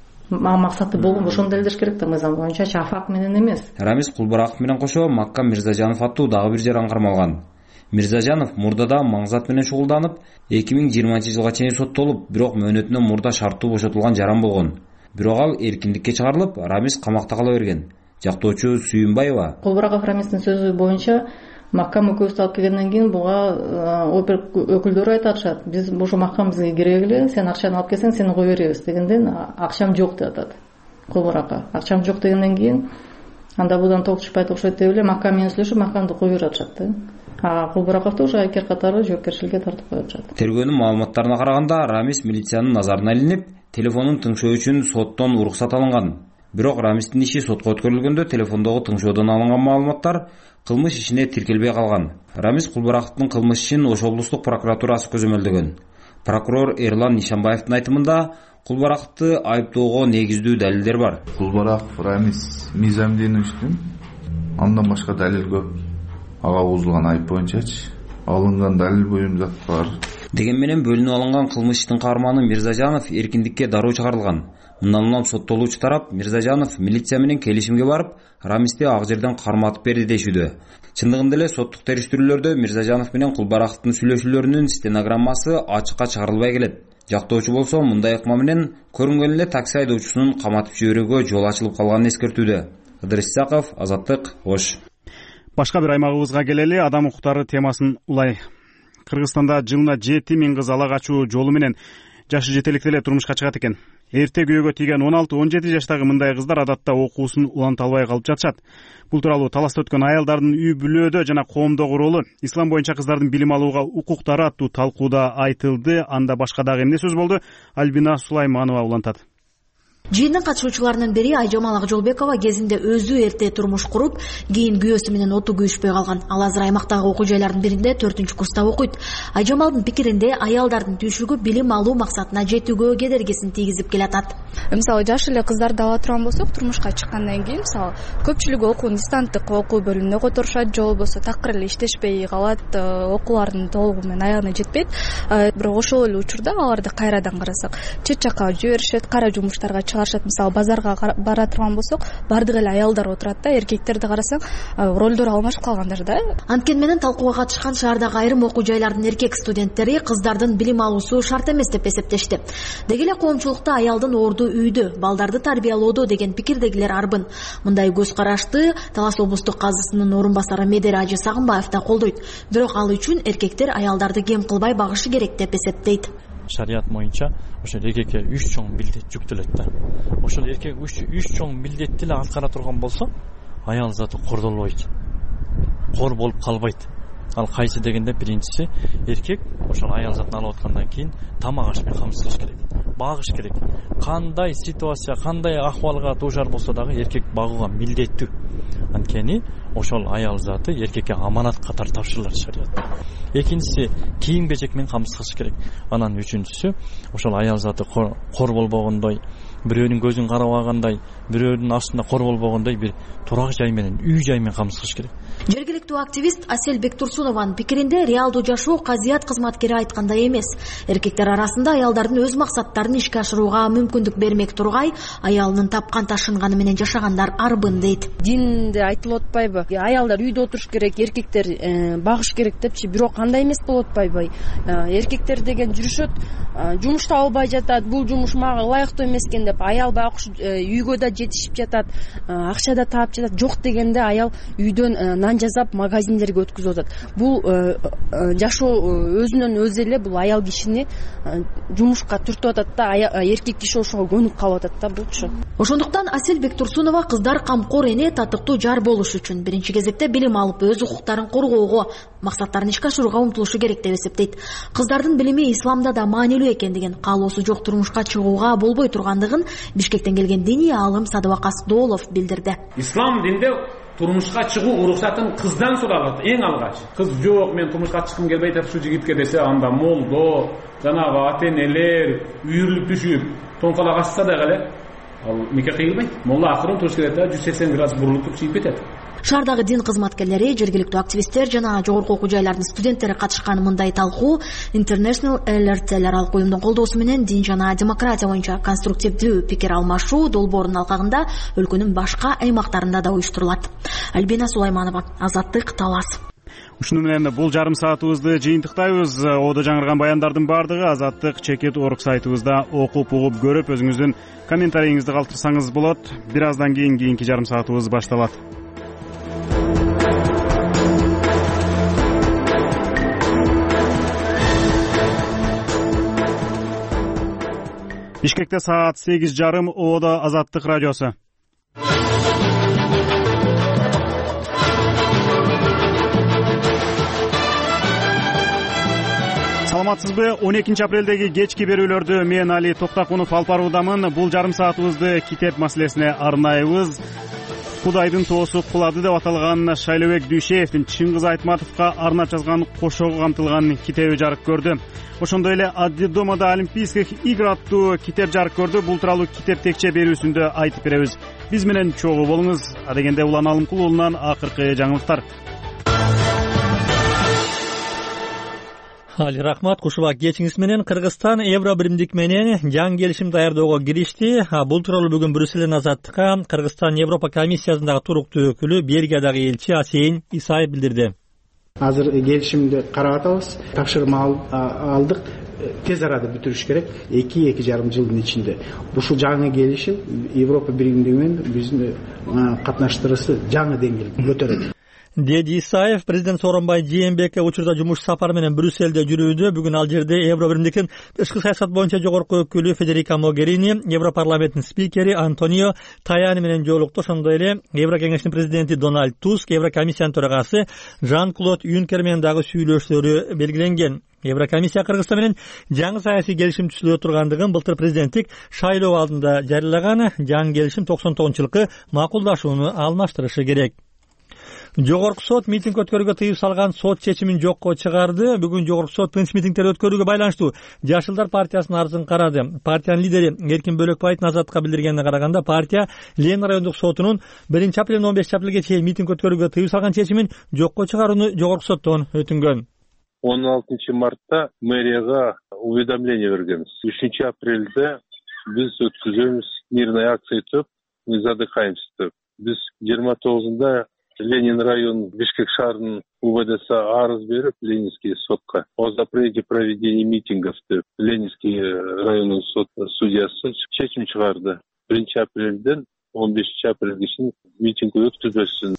максаты болгон, ошону далилдеш керек да мыйзам боюнча, шафак менен эмес. Рамиз Кулбараков менен кошо Маккам Мирзажанов аттуу дагы бир жаран кармалган. Мирзажанов мурдада маңзат менен шугулданып, эки миң жыйырманчы жылга чейин соттолуп, бирок мөөнөтүнөн мурда шарттуу бошотулган жаран болгон. Бирок ал эркиндикке чыгарылып, Рамиз камакта кала берген. Жактоочу Сүйүнбаева: Кулбараков Рамиздин сөзү боюнча, Маккам экөөбүздү алып келгенден кийин буга опер өкүлдөрү айтып атышат, биз ушул Маккам бизге керек эле, сен акчаны алып келсең сени кое беребиз дегенден акчам жок деп атат Кулбаракка. Акчам жок дегенден кийин анда будан ток чыкпайт окшойт деп эле Маккам менен сүйлөшүп Маккамды кое берип атышат да. А Кулбараковду уже айыпкер катары жоопкерчиликке тартып коюп атышат. Тергөөнүн маалыматтарына караганда, Рамиз милициянын назарына илинип, телефонун тыңшоо үчүн соттон уруксат алынган. Бирок Рамиздин иши сотко өткөрүлгөндө телефондогу тыңшоодон алынган маалыматтар кылмыш ишине тиркелбей калган. Рамиз Кулбараковдун кылмыш ишин Ош облустук прокуратурасы көзөмөлдөгөн. Прокурор Эрлан Нишанбаевдин айтымында, Кулбараковду айыптоого негиздүү далилдер бар. Кулбараков Рамиз мыйзамденүүчү, андан башка далил көп. Ага узулган айып боюнчачы алынган далил буюм зат бар. Деген менен бөлүнүп алынган кылмыш иштин каарманы Мирзажанов эркиндикке дароо чыгарылган. Мындан улам соттолуучу тарап Мирзажанов милиция менен келишимге барып, Рамизди ак жерден карматып берди дешүүдө. Чындыгында эле соттук териштирүүлөрдө Мирзажанов менен Кулбараковдун сүйлөшүүлөрүнүн стенограммасы ачыкка чыгарылбай келет. Жактоочу болсо мындай ыкма менен көрүнгөн эле такси айдоочусунун каматып жиберүүгө жол ачылып калганын эскертүүдө. Ыдырыс Исаков, Азаттык, Ош. Башка бир аймагыбызга келели, адам укуктары темасын улай. Кыргызстанда жылына жети миң кыз ала качуу жолу менен жашы жетеликте эле турмушка чыгат экен. Эрте күйөөгө тийген он алты он жети жаштагы мындай кыздар адатта окуусун уланта албай калып жатышат. Бул тууралуу талашта өткөн аялдардын үй бүлөөдө жана коомдогу ролу, ислам боюнча кыздардын билим алууга укуктары аттуу талкууда айтылды. Анда башка дагы эмне сөз болду? Альбина Сулайманова улантат. Жыйындын катышуучуларынын бири Айжамал Акжолбекова кезинде өзү эрте турмуш куруп, кийин күйөөсү менен оту күйүшпөй калган. Ал азыр аймактагы окуу жайлардын биринде төртүнчү курста окуйт. Айжамалдын пикиринде аялдардын түйшүгү билим алуу максатына жетүүгө кедергисин тийгизип келатат. Мисалы жаш эле кыздарды ала турган болсок, турмушка чыккандан кийин мисалы көпчүлүгү окуун дистанттык окуу бөлүмүнө которушат, же болбосо такыр эле иштешпей калат, окуулардын толугу менен аягына жетпейт. Бирок ошол эле учурда аларды кайрадан карасак, чет жакка жиберишет, кара жумуштарга чыгарышат. Мисалы базарга бара турган болсок, бардык эле аялдар отурат да, эркектерди карасаң, ролдор алмашып калгандар да. Анткени менен талкууга катышкан шаардагы айрым окуу жайлардын эркек студенттери кыздардын билим алуусу шарт эмес деп эсептешти. Деги эле коомчулукта аялдын орду үйдө, балдарды тарбиялоодо деген пикирдегилер арбын. Мындай көз карашты Талас облустук казысынын орун басары Медер Ажы Сагынбаев да колдойт. Бирок ал үчүн эркектер аялдарды кем кылбай багышы керек деп эсептейт. Шарият боюнча ошол эркекке үч чоң милдет жүктөлөт да. Ошол эркек үч чоң милдетти эле аткара турган болсо, аял заты кордолбойт. Кор болуп калбайт. Ал кайсы дегенде биринчиси эркек ошол аял затын алып аткандан кийин тамак аш менен камсыз кылыш керек. Багыш керек. Кандай ситуация, кандай акыбалга дуушар болсо дагы эркек багууга милдеттүү. Анткени ошол аял заты эркекке аманат катары тапшырылат шариятта. Экинчиси кийим-кечек менен камсыз кылыш керек. Анан үчүнчүсү ошол аял заты кор болбогондой, бирөөнүн көзүн карабагандай, бирөөнүн астында кор болбогондой бир турак жай менен, үй жай менен камсыз кылыш керек. Жергиликтүү активист Асель Бектурсунованын пикиринде реалдуу жашоо казият кызматкери айткандай эмес. Эркектер арасында аялдардын өз максаттарын ишке ашырууга мүмкүндүк бермек тургай, аялынын тапкан ташынганы менен жашагандар арбын дейт. Динде айтылып атпайбы? Аялдар үйдө отуруш керек, эркектер багыш керек депчи, бирок андай эмес болуп атпайбы? Эркектер деген жүрүшөт, жумуш таба албай жатат, бул жумуш мага ылайыктуу эмес экен деп, аял багыш үйгө да жетишип жатат, акча да таап жатат. Жок дегенде аял үйдөн нан жасап магазиндерге өткүзүп атат. Бул жашоо өзүнөн өзү эле бул аял кишини жумушка түртүп атат да, эркек киши ошого көнүп калып атат да булчу. Ошондуктан Асель Бектурсунова кыздар камкор эне, татыктуу жар болуш үчүн биринчи кезекте билим алып, өз укуктарын коргоого, максаттарын ишке ашырууга умтулушу керек деп эсептейт. Кыздардын билими исламда да маанилүү экендигин, каалоосу жок турмушка чыгууга болбой тургандыгын Бишкектен келген диний аалым Садыбакас Доолов билдирди. Ислам динде турмушка чыгуу уруксатын кыздан суралат эң алгач. Кыз жок, мен турмушка чыккым келбейт деп ушу жигитке десе, анда молдо, жанагы ата-энелер үйрүлүп түшүп, тоңкалак ачса дагы эле ал нике кыйылбайт. Молла акырын туруш керек да, жүз сексен градус бурулуп туруп чыгып кетет. Шаардагы дин кызматкерлери, жергиликтүү активисттер жана жогорку окуу жайлардын студенттери катышкан мындай талкуу International Alert аралык уюмдун колдоосу менен дин жана демократия боюнча конструктивдүү пикир алмашуу долбоорунун алкагында өлкөнүн башка аймактарында да уюштурулат. Альбина Сулайманова, Азаттык, Талас. Ушуну менен бул жарым саатыбызды жыйынтыктайбыз. Оодо жаңырган баяндардын баардыгы Азаттык чекит орг сайтыбызда окуп угуп көрүп, өзүңүздүн комментарийиңизди калтырсаңыз болот. Бир аздан кийин кийинки жарым саатыбыз башталат. Бишкекте саат сегиз жарым, Оодо Азаттык радиосу. Саламатсызбы? он экинчи апрелдеги кечки берүүлөрдү мен Али Токтакунов алып баруудамын. Бул жарым саатыбызды китеп маселесине арнайбыз. Кудайдын тоосу кулады деп аталган Шайлообек Дүйшеевдин Чыңгыз Айтматовго арнап жазган кошогу камтылган китеби жарык көрдү. Ошондой эле Адди домада Олимпийских игр аттуу китеп жарык көрдү. Бул тууралуу китеп текче берүүсүндө айтып беребиз. Биз менен чогуу болуңуз. Адегенде Улан Алымкул уулунан акыркы жаңылыктар. Али рахмат, кушубак кечиңиз менен. Кыргызстан Евро биримдик менен жаңы келишим даярдоого киришти. Бул тууралуу бүгүн Брюсселден Азаттыкка Кыргызстан Европа комиссиясындагы туруктуу өкүлү, Бельгиядагы элчи Асейин Исаев билдирди. Азыр келишимди карап атабыз. Тапшырма алдык. Тез арада бүтүрүш керек. эки эки жарым жылдын ичинде. Ушул жаңы келишим Европа биримдиги менен биздин катнаштырысы жаңы деңгээлге көтөрөт. Деди Исаев президент Сооронбай Жээнбекке учурда жумуш сапары менен Брюссельде жүрүүдө. Бүгүн ал жерде Евро биримдиктин тышкы саясат боюнча жогорку өкүлү Федерика Могерини, Европарламенттин спикери Антонио Таяни менен жолукту. Ошондой эле Евро кеңешинин президенти Дональд Туск, Еврокомиссиянын төрагасы Жан-Клод Юнкер менен дагы сүйлөшүүлөрү белгиленген. Еврокомиссия Кыргызстан менен жаңы саясий келишим түзүлө тургандыгын былтыр президенттик шайлоо алдында жарыялаган. Жаңы келишим токсон тогузунчу жылкы макулдашууну алмаштырышы керек. Жогорку сот митинг өткөрүүгө тыюу салган сот чечимин жокко чыгарды. Бүгүн Жогорку сот тынч митингдерди өткөрүүгө байланыштуу Жашылдар партиясынын арызын карады. Партиянын лидери Эркин Бөлөкбаевдин Азаттыкка билдиргенине караганда, партия Ленин райондук сотунун биринчи апрелден он бешинчи апрелге чейин митинг өткөрүүгө тыюу салган чечимин жокко чыгарууну Жогорку соттон өтүнгөн. он алтынчы мартта мэрияга уведомление бергенбиз. үчүнчү апрелде биз өткүзөбүз мирный акция өтүп, мы задыхаемся деп. Биз жыйырма тогузунда Ленин район Бишкек шаарынын УВДС арыз берип Ленинский сотко о запрете проведения митингов деп Ленинский районунун сот судьясы чечим чыгарды. биринчи апрелден он бешинчи апрелге чейин митинг өткүзбөсүн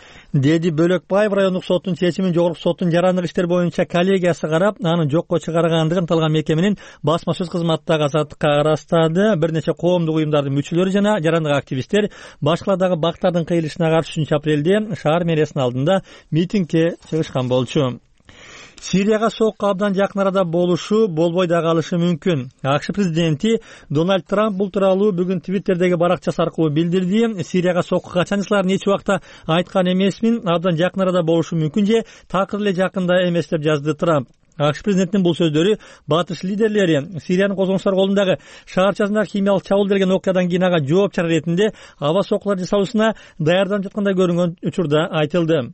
деди Бөлөкбаев. Райондук соттун чечимин Жогорку соттун жарандык иштер боюнча коллегиясы карап, аны жокко чыгаргандыгын талган мекеменин басма сөз кызматтагы Азаттыкка ырастады. Бир нече коомдук уюмдардын мүчөлөрү жана жарандык активисттер башкалар дагы бактардын кыйылышына каршы үчүнчү апрелде шаар мэриясынын алдында митингге чыгышкан болчу. Сирияга сокку абдан жакын арада болушу, болбой да калышы мүмкүн. АКШ президенти Дональд Трамп бул тууралуу бүгүн Твиттердеги баракчасы аркылуу билдирди. Сирияга сокку качанчыларын эч убакта айткан эмесмин, абдан жакын арада болушу мүмкүн же такыр эле жакында эмес деп жазды Трамп. АКШ президентинин бул сөздөрү батыш лидерлери Сириянын козгончулар колундагы шаарчасындагы химиялык чабуул делген окуядан кийин ага жооп чара иретинде аба соккулар жасалуусуна даярданып жаткандай көрүнгөн учурда айтылды.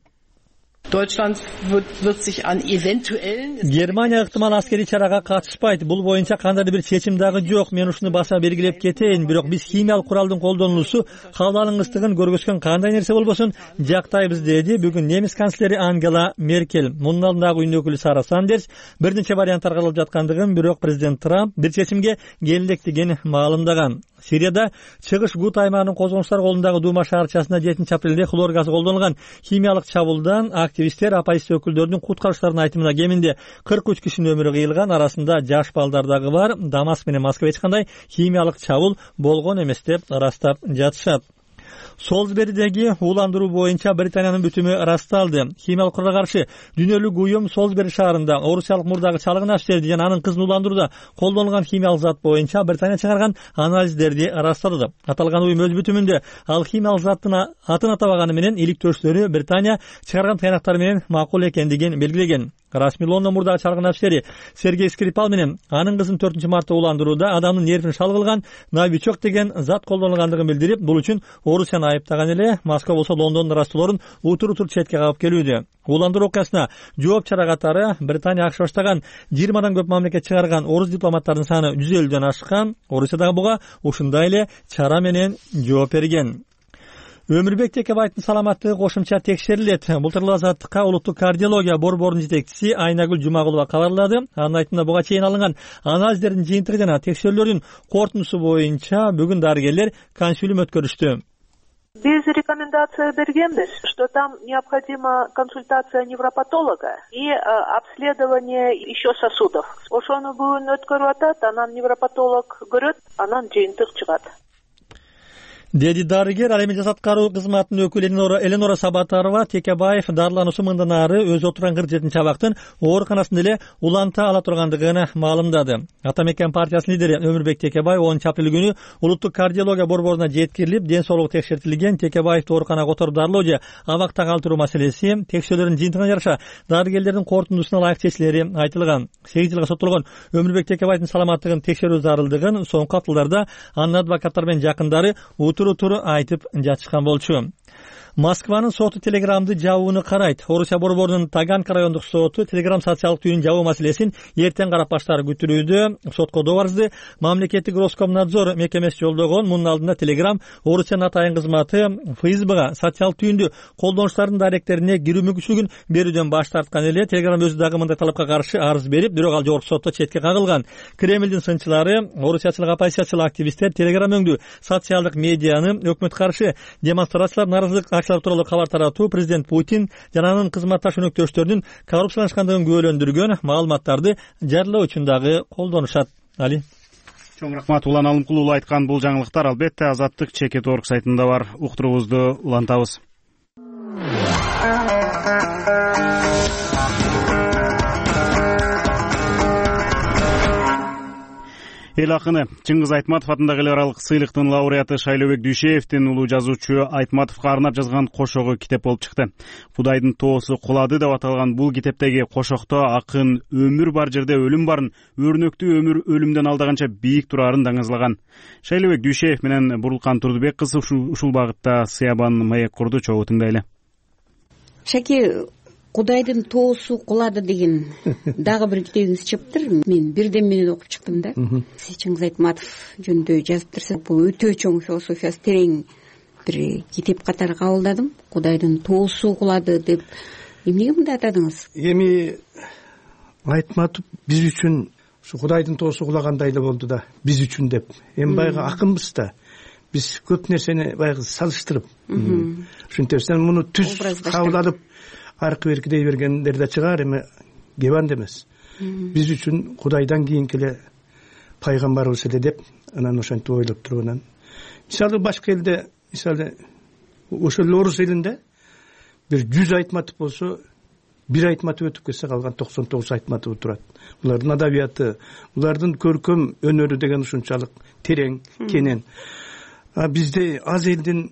Германия ыктымал аскерий чарага катышпайт. Бул боюнча кандайдыр бир чечим дагы жок. Мен ушуну баса белгилеп кетейин. Бирок биз химиялык куралдын колдонулуусу кабыл көргөзгөн кандай нерсе болбосун жактайбыз, деди бүгүн немис канцлери Ангела Меркель. Мунун алдындагы уюм өкүлү Сара Сандерс бир нече варианттар каралып жаткандыгын, бирок президент Трамп бир чечимге келдиктигин маалымдаган. Сирияда чыгыш Гут аймагынын козгончулар колундагы Дума шаарчасында жетинчи апрелде хлор газы колдонулган. Химиялык чабуулдан активисттер оппозиция өкүлдөрүнүн куткарыштардын айтымына кеминде кырк үч кишинин өмүрү кыйылган, арасында жаш балдар дагы бар. Дамаск менен Москва эч кандай химиялык чабуул болгон эмес деп ырастап жатышат. Солсберидеги ууландыруу боюнча Британиянын бүтүмү ырасталды. Химиялык куралга каршы дүйнөлүк уюм Солсбери шаарында орусиялык мурдагы чалгын афисерди жана анын кызын ууландырууда колдонулган химиялык зат боюнча Британия чыгарган анализдерди ырастады. Аталган уюм өз бүтүмүндө ал химиялык заттын атын атабаганы менен иликтөөчүлөрү Британия чыгарган тыянактар менен макул экендигин белгилеген. Расмий Лондон мурдагы чалгын афисери Сергей Скрипал менен анын кызын төртүнчү мартта уландырууда адамдын нервин шал кылган новичок деген зат колдонулгандыгын билдирип, бул үчүн Орусияны айыптаган эле. Москва болсо Лондондун растоолорун утур-утур четке кагып келүүдө. Уландыруу окуясына жооп чара катары Британия акш баштаган жыйырмадан көп мамлекет чыгарган орус дипломаттарынын саны жүз элүүдөн ашкан. Орусия дагы буга ушундай эле чара менен жооп берген. Өмүрбек Текебаевдин саламаттыгы кошумча текшерилет. Былтыр Азаттыкка улуттук кардиология борборунун жетекчиси Айнагүл Жумагулова кабарлады. Анын айтымында буга чейин алынган анализдердин жыйынтыгы жана текшерүүлөрдүн корутундусу боюнча бүгүн дарыгерлер консилиум өткөрүштү. Без рекомендация бергенбиз, что там необходима консультация невропатолога и э, обследование еще сосудов. Ошону бүгүн өткөрүп атат, анан невропатолог көрөт, анан жыйынтык чыгат. Деди дарыгер. Ал эми жасаткаруу кызматынын өкүлү Эленора Сабатарова Текебаев дарылануусу мындан ары өзү отурган кырк жетинчи абактын ооруканасында эле уланта ала тургандыгын маалымдады. Ата мекен партиясынын лидери Өмүрбек Текебаев онунчу апрель күнү улуттук кардиология борборуна жеткирилип, ден соолугу текшертилген. Текебаевди ооруканага которуп дарылоо же абакта калтыруу маселеси текшөөлөрдүн жыйынтыгына жараша дарыгерлердин корутундусуна ылайык чечилери айтылган. сегиз жылга соттолгон Өмүрбек Текебаевдин саламаттыгын текшерүү зарылдыгын соңку апталарда анын адвокаттары менен жакындары утур-утур айтып жатышкан болчу. Москванын соту телеграмды жабууну карайт. Орусия борборунун Таганка райондук соту телеграм социалдык түйүнүн жабуу маселесин эртең карап баштаары күтүлүүдө. Сотко добарызды мамлекеттик Роскомнадзор мекемеси жолдогон. Мунун алдында телеграм Орусиянын атайын кызматы ФСБга социалдык түйүндү колдонуучулардын даректерине кирүү мүмкүнчүлүгүн берүүдөн баш тарткан эле. Телеграм өзү дагы мындай талапка каршы арыз берип, бирок ал жогорку сотто четке кагылган. Кремлдин сынчылары, орусиячылык оппозициячылык активисттер телеграм өңдүү социалдык медианы өкмөт каршы демонстрациялар, нааразылык тууралуу кабар таратуу, президент Путин жана анын кызматташ өнөктөштөрүнүн коррупцияланышкандыгын күбөлөндүргөн маалыматтарды жарыялоо үчүн дагы колдонушат. Али. Чоң рахмат. Улан Алымкулуу айткан бул жаңылыктар албетте Азаттык чекит орг сайтында бар. Уктуруубузду улантабыз. Эл акыны Чыңгыз Айтматов атындагы эл аралык сыйлыктын лауреаты Шайлообек Дүйшеевдин улуу жазуучу Айтматовго арнап жазган кошогу китеп болуп чыкты. Кудайдын тоосу кулады деп аталган бул китептеги кошокто акын өмүр бар жерде өлүм барын, өрнөктүү өмүр өлүмдөн алдаганча бийик турарын даңазлаган. Шайлообек Дүйшеев менен Бурулкан Турдубек кызы ушул багытта сыябан маек курду. Чогуу тыңдайлы. Шаки, Кудайдын тоосу кулады деген дагы бир китебиңиз чыптыр. Мен бирден менен окуп чыктым да. Чыңгыз Айтматов жөнүндө жазыптырсыз. Бул өтө чоң философиясы терең бир китеп катары кабылдадым. Кудайдын тоосу кулады деп. Эмнеге мындай атадыңыз? Эми Айтматов биз үчүн ушу Кудайдын тоосу кулагандай эле болду да, биз үчүн деп. Эми баягы акынбыз да. Биз көп нерсени баягы салыштырып, ушинтип муну түз кабыл алып аркы беркидей бергендер да чыгар, эми кебанд эмес. Биз үчүн Кудайдан кийинки эле пайгамбарыбыз эле деп анан ошентип ойлоп туруп анан. Мисалы башка элде, мисалы ошол орус элинде бир жүз Айтматов болсо, бир Айтматов өтүп кетсе калган токсон тогуз Айтматов турат. Булардын адабияты, булардын көркөм өнөрү деген ушунчалык терең, кенен. А бизде аз элдин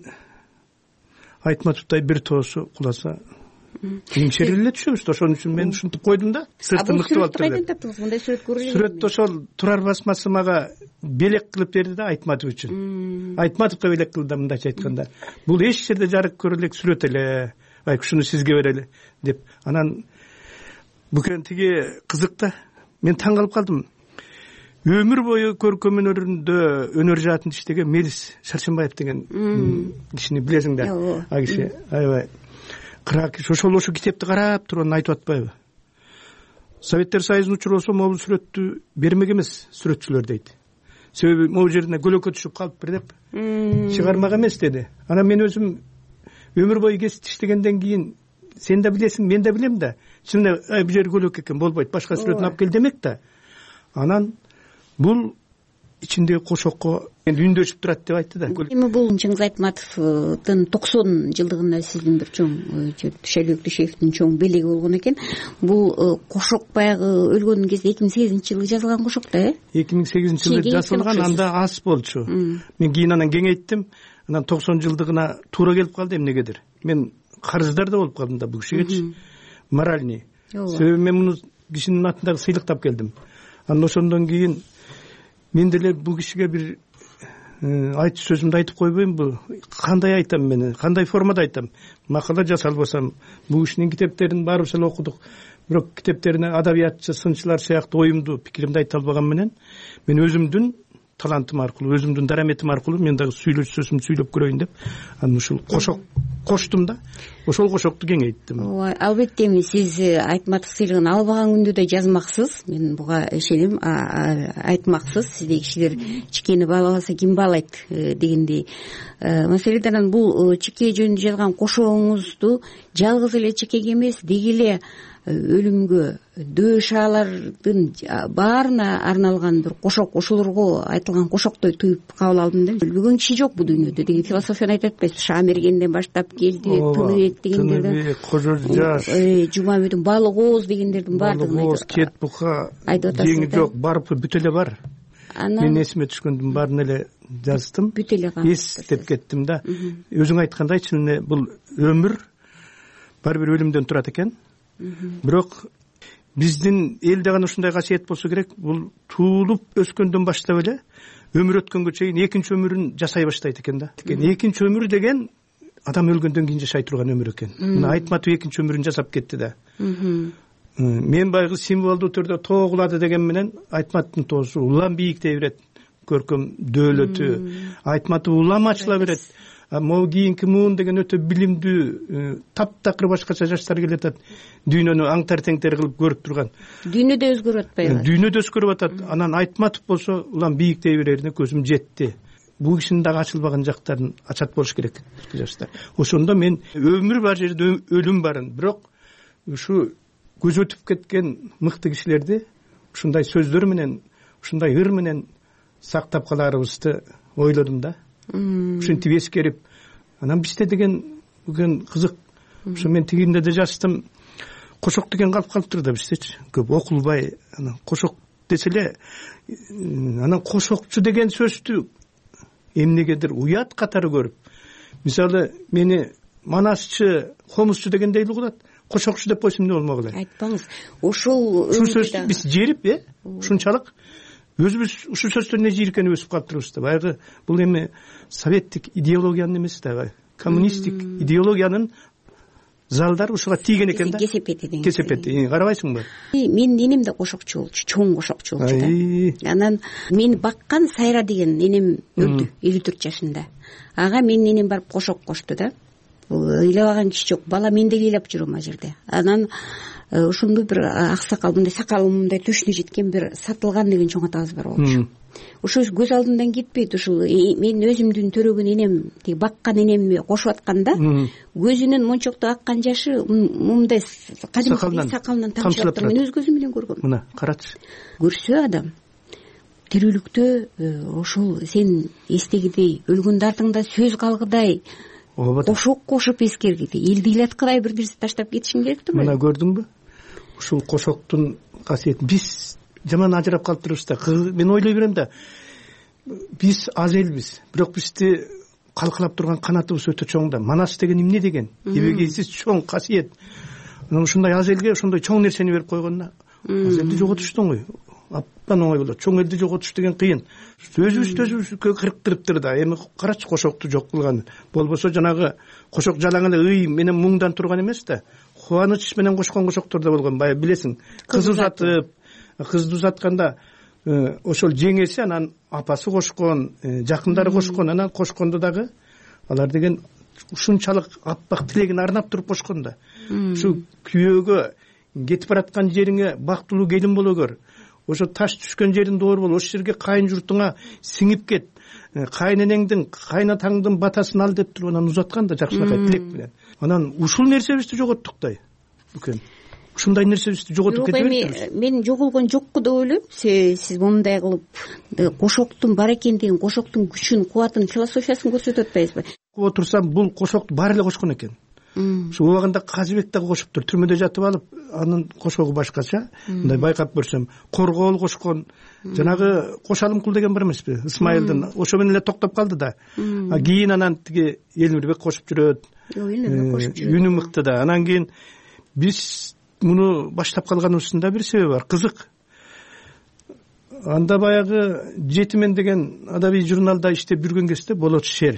Айтматовдай бир тоосу куласа кийимчериле түшөбүз. Ошон үчүн мен ушинтип койдум да. Сырты мыктып алып турду. Мындай сүрөт көрүлгөн. Сүрөттө ошол Турар басмасы мага белек кылып берди да Айтматов үчүн. Айтматовго белек кылды мындайча айтканда. Бул эч жерде жарык көрө элек сүрөт эле. Ай, ушуну сизге берели деп. Анан бүкөн тиги кызык да. Мен таң калып калдым. Өмүр бою көркөм өнөрүндө өнөр жаатын иштеген Мелис Шаршенбаев деген кишини билесиң да. А киши аябай кырак киши. Ошол ошо китепти карап туруп анан айтып атпайбы? Советтер Союзунун учурусу могул сүрөттү бермек эмес сүрөтчүлөр дейт. Себеби могул жерине көлөкө түшүп калып бир деп чыгармак эмес деди. Анан мен өзүм өмүр бою кесип иштегенден кийин сен да билесиң, мен да билем да. Чынында бул жер көлөкө экен, болбойт, башка сүрөтүн алып кел демек да. Анан бул ичиндеги кошокко эми үндөшүп турат деп айтты да. Эми бул Чыңгыз Айтматовдун токсон жылдыгында сиздин бир чоң Шайлообек Дүйшеевдин чоң белеги болгон экен. Бул кошок баягы өлгөн кезде эки миң сегизинчи жылы жазылган кошок да, э? эки миң сегизинчи жылы жазылган, анда аз болчу. Мен кийин анан кеңейттим. Анан токсон жылдыгына туура келип калды эмнегедир. Мен карыздар да болуп калдым да бул кишигечи. Моральный. себеби мен муну кишинин атындагы сыйлыктап келдим. Анан ошондон кийин мен деле бул кишиге бир айтчу сөзүмдү айтып койбоймунбу? Кандай айтам мен? Кандай формада айтам? Макала жасалбасам, бул кишинин китептерин баарыбыз эле окудук. Бирок китептерине адабиятчы, сынчылар сыяктуу оюмду, пикиримди айта албаган менен мен өзүмдүн талантым аркылуу, өзүмдүн дараметим аркылуу мен дагы сүйлөш сөзүмдү сүйлөп көрөйүн деп анан ушул кошок коштум да. Ошол кошокту кеңейттим. Ооба, албетте эми сиз Айтматов сыйлыгын албаган күндө да жазмаксыз. Мен буга ишенем, айтмаксыз. Сиздей кишилер чекени баалабаса ким баалайт дегендей. Маселен анан бул чеке жөнүндө жазган кошогуңузду жалгыз эле чекеге эмес, деги эле өлүмгө дөшалардын баарына арналган бир кошок, ошолорго айтылган кошоктой туюп кабыл алдым да. Өлбөгөн киши жок бул дүйнөдө деген философияны айтып атпайсызбы? Шамергенден баштап келдибек, Тыныбек дегендерден, Кожо Жаш, Жумабүйдүн Балык ооз дегендердин баардыгын айтып атат. Кет бука деңи жок, барып бүт эле бар. Мен эсиме түшкөндүн баарын эле жаздым. Бүт эле эстеп кеттим да. Өзүң айткандай чын эле бул өмүр баары бир өлүмдөн турат экен. Бирок биздин элде гана ушундай касиет болсо керек. Бул туулуп өскөндөн баштап эле өмүр өткөнгө чейин экинчи өмүрүн жасай баштайт экен да. Экинчи өмүр деген адам өлгөндөн кийин жашай турган өмүр экен. Мына Айтматов экинчи өмүрүн жасап кетти да. Мен байгы символдуу түрдө тоо кулады деген менен Айтматовдун тоосу улам бийиктей берет. Көркөм дөөлөтү Айтматов улам ачыла берет. Могу кийинки муун деген өтө билимдүү, таптакыр башкача жаштар келатат. Дүйнөнү аңтар теңтер кылып көрүп турган. Дүйнөдө өзгөрүп атпайбы? Дүйнөдө өзгөрүп атат. Анан Айтматов болсо улам бийиктей берерине көзүм жетти. Бул кишинин дагы ачылбаган жактарын ачат болуш керек жаштар. Ошондо мен өмүр бар жерде өлүм барын, бирок ушу көз өтүп кеткен мыкты кишилерди ушундай сөздөр менен, ушундай ыр менен сактап каларыбызды ойлодум да. Ушинтип эскерип, анан бизде деген бүгүн кызык. Ошо мен тигинде да жаздым. Кошок деген калып калыптыр да биздечи. Көп окулбай, анан кошок десе эле, анан кошокчу деген сөздү эмнегедир уят катары көрүп. Мисалы, мени манасчы, комузчу дегенде эле угулат. Кошокчу деп койсом эмне болмок эле? Айтпаңыз. Ошол сөздү биз жерип, э? Ушунчалык өзүбүз ушул сөздөрүнө жийиркенип өсүп калыптырбыз да. Баягы бул эми советтик идеологиянын эмес да, коммунисттик идеологиянын залдары ушуга тийген экен да. Кесепети деген. Кесепети. Карабайсыңбы? Менин энем да кошокчу болчу, чоң кошокчу болчу да. Анан мени баккан Сайра деген энем өлдү элүү төрт жашында. Ага менин энем барып кошок кошту да. Ыйлабаган киши жок. Бала мен деле ыйлап жүрөм ал жерде. Анан ошондо бир аксакал, мындай сакалы мындай төшүнө жеткен бир Сатылган деген чоң атабыз бар болчу. Ошо көз алдымдан кетпейт. Ушул мен өзүмдүн төрөгөн энем, тиги баккан энемме кошуп атканда көзүнөн мончоктоп аккан жашы мындай кадимки сакалынан тамчылап туруп мен өз көзүм менен көргөм. Мына карачы. Көрсө адам тирүүлүктө ошол сен эстегидей, өлгөндү артыңда сөз калгыдай, кошок кошуп эскергидей, элди ыйлаткыдай бир нерсе таштап кетишиң керек да. Мына көрдүңбү? Ушул кошоктун касиети биз жаман ажырап калыптырбыз да. Мен ойлой берем да, биз аз элбиз, бирок бизди калкалап турган канатыбыз өтө чоң да. Манас деген эмне деген? Эбегейсиз чоң касиет. Анан ушундай аз элге ошондой чоң нерсени берип койгонуна аз элди жоготуштуң ғой. Аптан оңой болот. Чоң элди жоготуш деген кыйын. Өзүбүздү өзүбүзгө кырктырыптыр да. Эми карачы кошокту жок кылган. Болбосо жанагы кошок жалаң эле ый менен муңдан турган эмес да. Кубаныч менен кошкон кошоктор да болгон. Бая билесиң, кыз узатып, кызды узатканда ошол жеңеси анан апасы кошкон, жакындары кошкон, анан кошкондо дагы алар деген ушунчалык аппак тилегин арнап туруп кошкон да. Ушу күйөөгө кетип бараткан жериңе бактылуу келин боло көр. Ошо таш түшкөн жериң доор бол, ошол жерге кайын журтуңа сиңип кет. Кайненеңдин, кайнатаңдын батасын ал деп туруп анан узаткан да жакшылыкка тилек менен. Анан ушул нерсебизди жоготтук да. Бүкөн ушундай нерсебизди жоготуп кетебиз. Мен жоголгон жокку деп ойлойм. Сиз мындай кылып кошоктун бар экендигин, кошоктун күчүн, кубатын, философиясын көрсөтүп атпайсызбы? Куба турсам бул кошокту баары эле кошкон экен. Ошо убагында Казыбек дагы кошуптур. Түрмөдө жатып алып, анын кошогу башкача. Мындай байкап көрсөм, Коргоол кошкон. Жанагы Кошалымкул деген бар эмеспи? Исмайылдын. Ошо менен эле токтоп калды да. Кийин анан тиги Элмирбек кошуп жүрөт. Үнү мыкты да. Анан кийин биз муну баштап калганыбыздын да бир себеби бар, кызык. Анда баягы Жетимен деген адабий журналда иштеп жүргөн кезде болот шер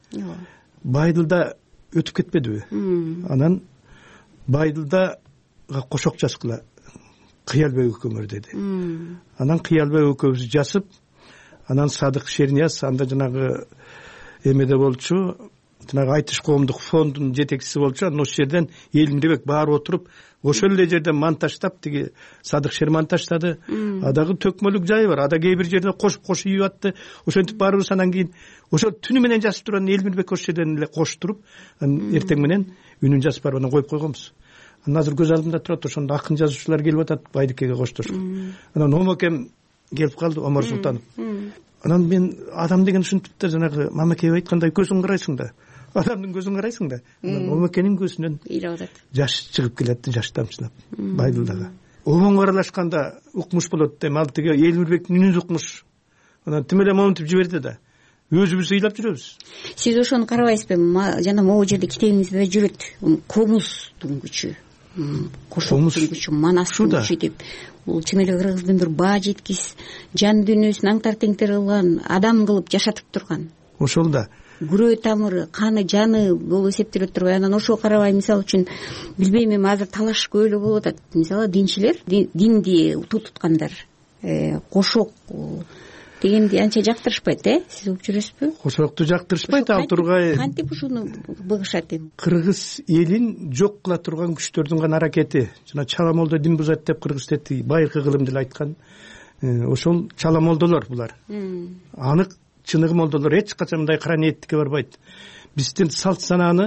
Байдылда өтүп кетпедиби? Анан Байдылда кошок жазгыла Кыялбек экөөмөр деди. Анан Кыялбек экөөбүз жазып, анан Садык Шернияз анда жанагы эмеде болчу, жанагы Айтыш коомдук фондунун жетекчиси болчу. Анан ошол жерден Элимбек барып отуруп, ошол эле жерден монтаждап, тиги Садык Шер монтаждады. Адагы төкмөлүк жайы бар. Ада кээ бир жерде кошуп кошуп ийип атты. Ошентип барыбыз анан кийин ошол түнү менен жазып турган Элимбек ошол жерден эле коштуруп, анан эртең менен үнүн жазып барып анан коюп койгонбуз. Анан азыр көз алдымда турат, ошондо акын жазуучулар келип атат Байдыкеге коштошуп. Анан Омакем келип калды, Омар Султанов. Анан мен адам деген ушинтип да жанагы Мамакеев айткандай көзүң карайсың да, адамдын көзүн карайсың да. Анан Омакенин көзүнөн жаш чыгып келет, жаш тамчылап Байдылдагы. Обоңго аралашканда укмуш болот дейм, ал тиги Элимбектин үнүн укмуш. Анан тим эле момунтип жиберди да. Өзүбүз ыйлап жүрөбүз. Сиз ошону карабайсызбы? Жана могу жерде китебиңизде жүрөт. Комуздун күчү, кошоктун күчү, манастын күчү деп. Бул чын эле кыргыздын бир баа жеткис, жан дүйнөсүн аңтар теңтер кылган, адам кылып жашатып турган. Ошол да. Күрөө тамыры, каны, жаны болуп эсептелип турбай, анан ошого карабай, мисалы үчүн билбейм, эми азыр талаш көбүлүп болуп атат. Мисалы динчилер, динди туу туткандар, кошок дегенди анча жактырышпайт, э? Сиз угуп жүрөсүзбү? Кошокту жактырышпайт, ал тургай. Кантип ушуну быгышат эми? Кыргыз элин жок кыла турган күчтөрдүн гана аракети. Жана чала молдо дин бузат деп кыргыз тети байыркы кылым деле айткан. Ошол чала молдолор булар. Анык чыныгы молдолор эч качан мындай кара ниеттикке барбайт. Биздин салт санааны,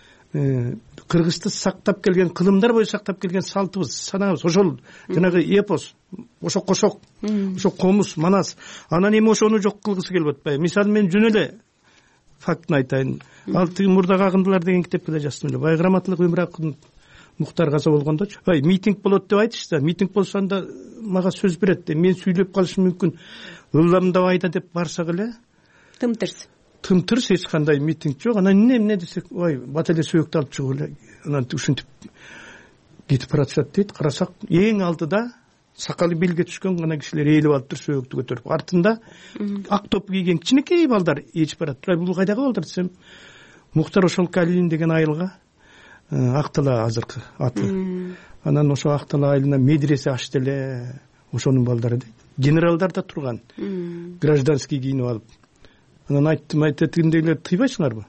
кыргызды сактап келген, кылымдар бою сактап келген салтыбыз, санаабыз ошол жанагы эпос, ошо кошок, ошо комуз, манас. Анан эми ошону жок кылгысы келип атпайбы? Мисалы мен жөн эле фактын айтайын. Ал тиги Мурдагы агындылар деген китепти эле жаздым эле. Бай Граматлык Өмүракын Муктар каза болгондочу. Ай, митинг болот деп айтышты. Митинг болсо анда мага сөз берет. Мен сүйлөп калышым мүмкүн. Ылламда айда деп барсак эле тымтырс. Тымтырс, эч кандай митинг жок. Анан эмне эмне десек, ой, бат эле сөйөктү алып чыгып эле. Анан ушинтип кетип баратышат дейт. Карасак, эң алдыда сакалы белге түшкөн гана кишилер ээлеп алыптыр, сөйөктү көтөрүп. Артында ак топ кийген кичинекей балдар ээчип барат. Бул кайдагы балдар десем, Муктар ошол Калин деген айылга, Актала азыркы аты. Анан ошо Актала айылына медресе ачты эле, ошонун балдары дейт. Генералдар да турган. Гражданский кийинип алып. Анан айттым, айтетиндей эле тыйбайсыңарбы?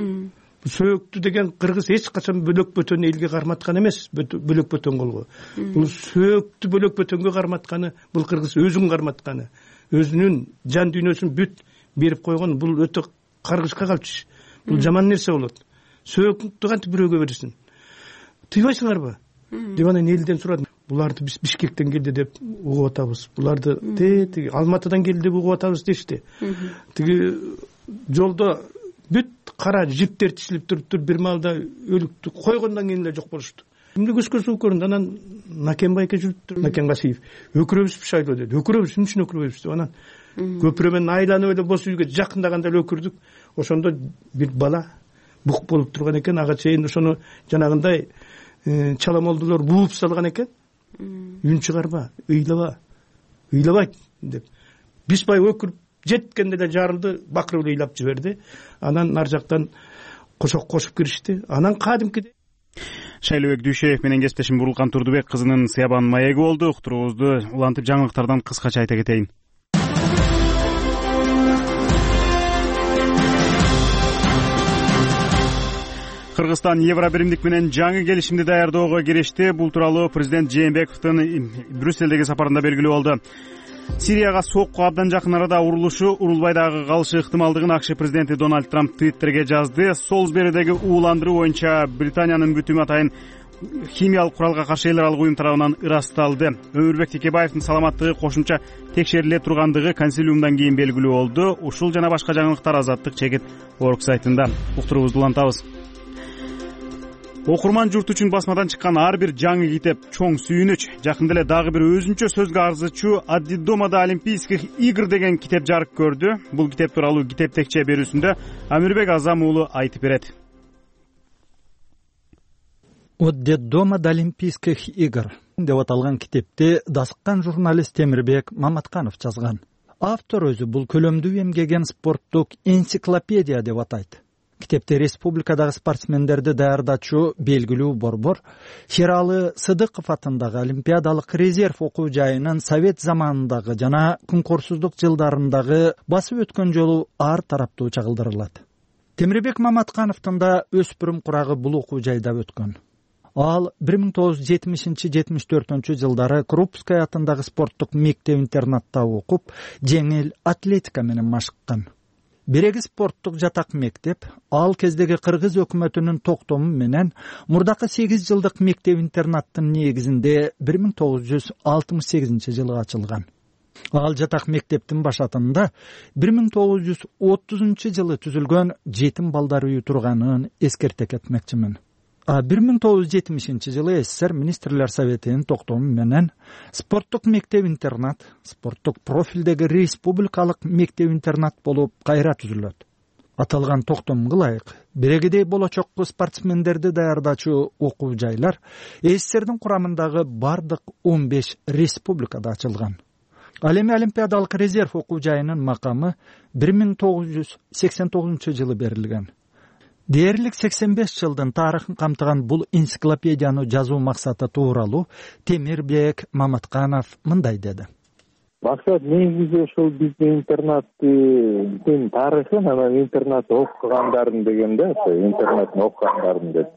Сөйөктү деген кыргыз эч качан бөлөк бөтөн элге карматкан эмес, бөлөк бөтөн колго. Бул сөйөктү бөлөк бөтөнгө карматканы, бул кыргыз өзүн карматканы, өзүнүн жан дүйнөсүн бүт берип койгон. Бул өтө каргышка калчу. Бул жаман нерсе болот. Сөйөктү кантип бирөөгө бересиң? Тыйбайсыңарбы? Деп анан элден сурадым. Буларды биз Бишкектен келди деп угуп атабыз. Буларды тиги Алматыдан келди деп угуп атабыз дешти. Тиги жолдо бүт кара жиптер тишилип туруптур, бир маалда өлүктү койгондон кийин эле жок болушту. Эмне көзгө суу көрүндү. Анан Накен байке жүрүптүр. Накен Касиев өкүрөбүз шайлоо деди. Өкүрөбүз, эмне үчүн өкүрөбүз деп. Анан көпүрө менен айланып эле бос үйгө жакындаганда эле өкүрдүк. Ошондо бир бала бук болуп турган экен. Ага чейин ошону жанагындай чала молдолор бууп салган экен. Үн чыгарба, ыйлаба, ыйлабайт деп. Бишбай өкүрүп жеткенде эле жарылды, бакырып эле ыйлап жиберди. Анан нар жактан кошок кошуп киришти. Анан кадимкидей Шайлообек Дүйшөев менен кесиптешим Бурулкан Турдубек кызынын Сыябан маеги болду. Уктуруубузду улантып жаңылыктардан кыскача айта кетейин. Кыргызстан Евробиримдик менен жаңы келишимди даярдоого киришти. Бул тууралуу президент Жээнбековдун Брюссельдеги сапарында белгилүү болду. Сирияга сокку абдан жакын арада урулушу, урулбай дагы калышы ыктымалдыгын АКШ президенти Дональд Трамп Твиттерге жазды. Солсберидеги ууландыруу боюнча Британиянын бүтүмү атайын химиялык куралга каршы эл аралык уюм тарабынан ырасталды. Өмүрбек Текебаевдин саламаттыгы кошумча текшериле тургандыгы консилиумдан кийин белгилүү болду. Ушул жана башка жаңылыктар Азаттык чекит орг сайтында. Уктуруубузду улантабыз. Окурман журт үчүн басмадан чыккан ар бир жаңы китеп чоң сүйүнүч. Жакында эле дагы бир өзүнчө сөзгө арзычу Аддидомада Олимпийских игр деген китеп жарык көрдү. Бул китеп тууралуу китеп текче берүүсүндө Амирбек Азам уулу айтып берет. От детдома до Олимпийских игр деп аталган китепти дасыккан журналист Темирбек Маматканов жазган. Автор өзү бул көлөмдүү эмгеген спорттук энциклопедия деп атайт. Китепте республикадагы спортсмендерди даярдачу белгилүү борбор Шералы Сыдыков атындагы Олимпиадалык резерв окуу жайынын Совет заманындагы жана күнкорсуздук жылдарындагы басып өткөн жолу ар тараптуу чагылдырылат. Темирбек Маматкановдун да өспүрүм курагы бул окуу жайда өткөн. Ал бир миң тогуз жүз жетимишинчи — жетимиш төртүнчү жылдары Крупская атындагы спорттук мектеп-интернатта окуп, жеңил атлетика менен машыккан. Береги спорттук жатак мектеп ал кездеги кыргыз өкмөтүнүн токтому менен мурдакы сегиз жылдык мектеп-интернаттын негизинде бир миң тогуз жүз алтымыш сегизинчи жылы ачылган. Ал жатак мектептин башатында бир миң тогуз жүз отузунчу жылы түзүлгөн жетим балдар үйү турганын эскерте кетмекчимин. бир миң тогуз жүз жетимишинчи жылы СССР Министрлер Советинин токтому менен спорттук мектеп-интернат, спорттук профилдеги республикалык мектеп-интернат болуп кайра түзүлөт. Аталган токтомго ылайык берегидей болочокко спортсмендерди даярдачу окуу жайлар СССРдин курамындагы бардык он беш республикада ачылган. Ал эми Олимпиадалык резерв окуу жайынын макамы бир миң тогуз жүз сексен тогузунчу жылы берилген. Дээрлик сексен беш жылдын тарыхын камтыган бул энциклопедияны жазуу максаты тууралуу Темирбек Маматканов мындай деди. Максат негизи ушул биздин интернаттын тарыхын, анан интернат окугандарын дегенде, интернаттын окугандарын деп.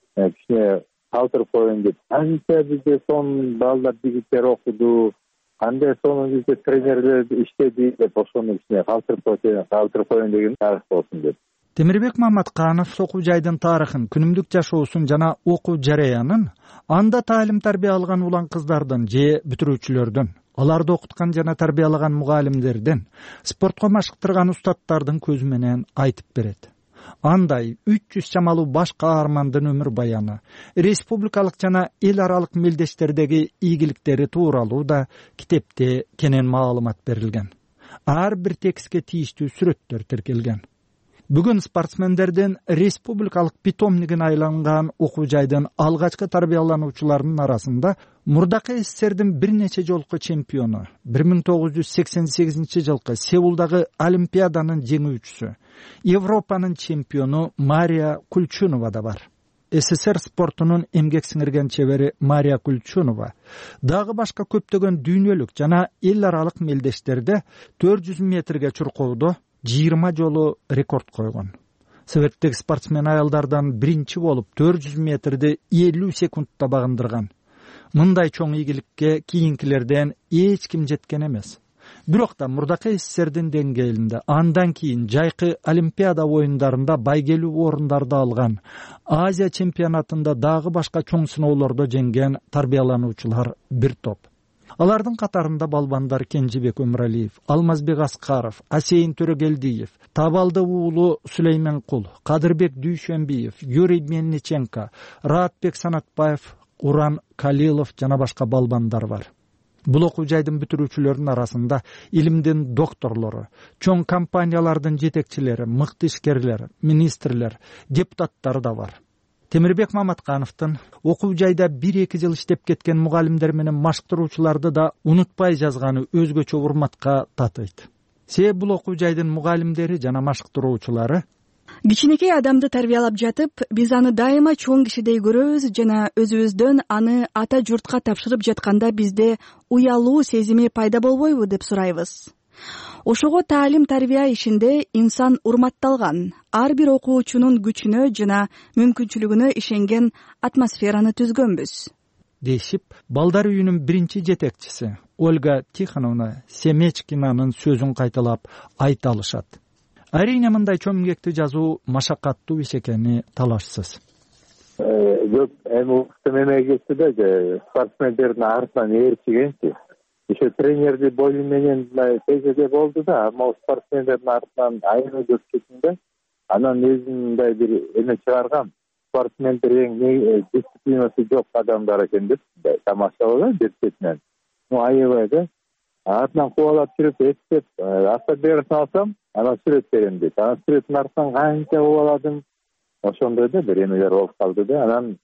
Кичине калтырып коеюн деп. Канча бизде сон балдар, жигиттер окуду, кандай сонун бизде тренерлер иштеди деп ошону кичине калтырып коеюн, калтырып коеюн деген тарых болсун деп. Темирбек Маматканов окуу жайдын тарыхын, күнүмдүк жашоосун жана окуу жараянын анда таалим тарбия алган улан кыздардын же бүтүрүүчүлөрдүн, аларды окуткан жана тарбиялаган мугалимдердин, спортко машыктырган устаттардын көзү менен айтып берет. Андай үч жүз чамалуу баш каармандын өмүр баяны, республикалык жана эл аралык мелдештердеги ийгиликтери тууралуу да китепте кенен маалымат берилген. Ар бир текстке тийиштүү сүрөттөр тиркелген. Бүгүн спортсмендердин республикалык питомнигин айланган окуу жайдын алгачкы тарбиялануучуларынын арасында мурдакы СССРдин бир нече жолку чемпиону, бир миң тогуз жүз сексен сегизинчи жылкы Сеулдагы Олимпиаданын жеңүүчүсү, Европанын чемпиону Мария Кульчунова да бар. СССР спортунун эмгек сиңирген чебери Мария Кульчунова дагы башка көптөгөн дүйнөлүк жана эл аралык мелдештерде төрт жүз метрге чуркоодо жыйырма жолу рекорд койгон. Советтеги спортсмен аялдардан биринчи болуп төрт жүз метрди элүү секундта багындырган. Мындай чоң ийгиликке кийинкилерден эч ким жеткен эмес. Бирок да мурдакы СССРдин деңгээлинде андан кийин жайкы Олимпиада оюндарында байгелүү орундарды алган, Азия чемпионатында дагы башка чоң сыноолордо жеңген тарбиялануучулар бир топ. Алардын катарында балбандар Кенжибек Өмүралиев, Алмазбек Аскаров, Асейин Төрөгелдиев, Табалды уулу Сүлеймен Кул, Кадырбек Дүйшөнбиев, Юрий Мельниченко, Раатбек Санатбаев, Уран Калилов жана башка балбандар бар. Бул окуу жайдын бүтүрүүчүлөрүнүн арасында илимдин докторлору, чоң компаниялардын жетекчилери, мыкты ишкерлер, министрлер, депутаттар да бар. Темирбек Маматкановдун окуу жайда бир-эки жыл иштеп кеткен мугалимдер менен машыктыруучуларды да унутпай жазганы өзгөчө урматка татыйт. Себеби бул окуу жайдын мугалимдери жана машыктыруучулары кичинекей адамды тарбиялап жатып, биз аны дайыма чоң кишидей көрөбүз жана өзүбүздөн аны ата журтка тапшырып жатканда бизде уялуу сезими пайда болбойбу деп сурайбыз. Ошого таалим тарбия ишинде инсан урматталган, ар бир окуучунун күчүнө жана мүмкүнчүлүгүнө ишенген атмосфераны түзгөнбүз. Дешип, балдар үйүнүн биринчи жетекчиси Ольга Тихоновна Семечкинанын сөзүн кайталап айта алышат. Арийне мындай чоң эмгекти жазуу машакаттуу иш экени талашсыз. Жок, эми эмгекти да спортсмендердин артынан ээрчигенчи. Еще тренерди бою менен тезеде болду да, ама спортсмендердин артынан айрылып кеткенде, анан өзүнүн мындай бир эме чыгарган. Спортсмендер эң дисциплинасы жок адамдар экен деп тамашалады бир четинен. Ну аябай да. Артынан кубалап жүрүп, эстеп, автодересин алсам, анан сүрөт берем дейт. Анан сүрөттүн артынан канча кубаладым, ошондой да бир эмелер болуп калды да. Анан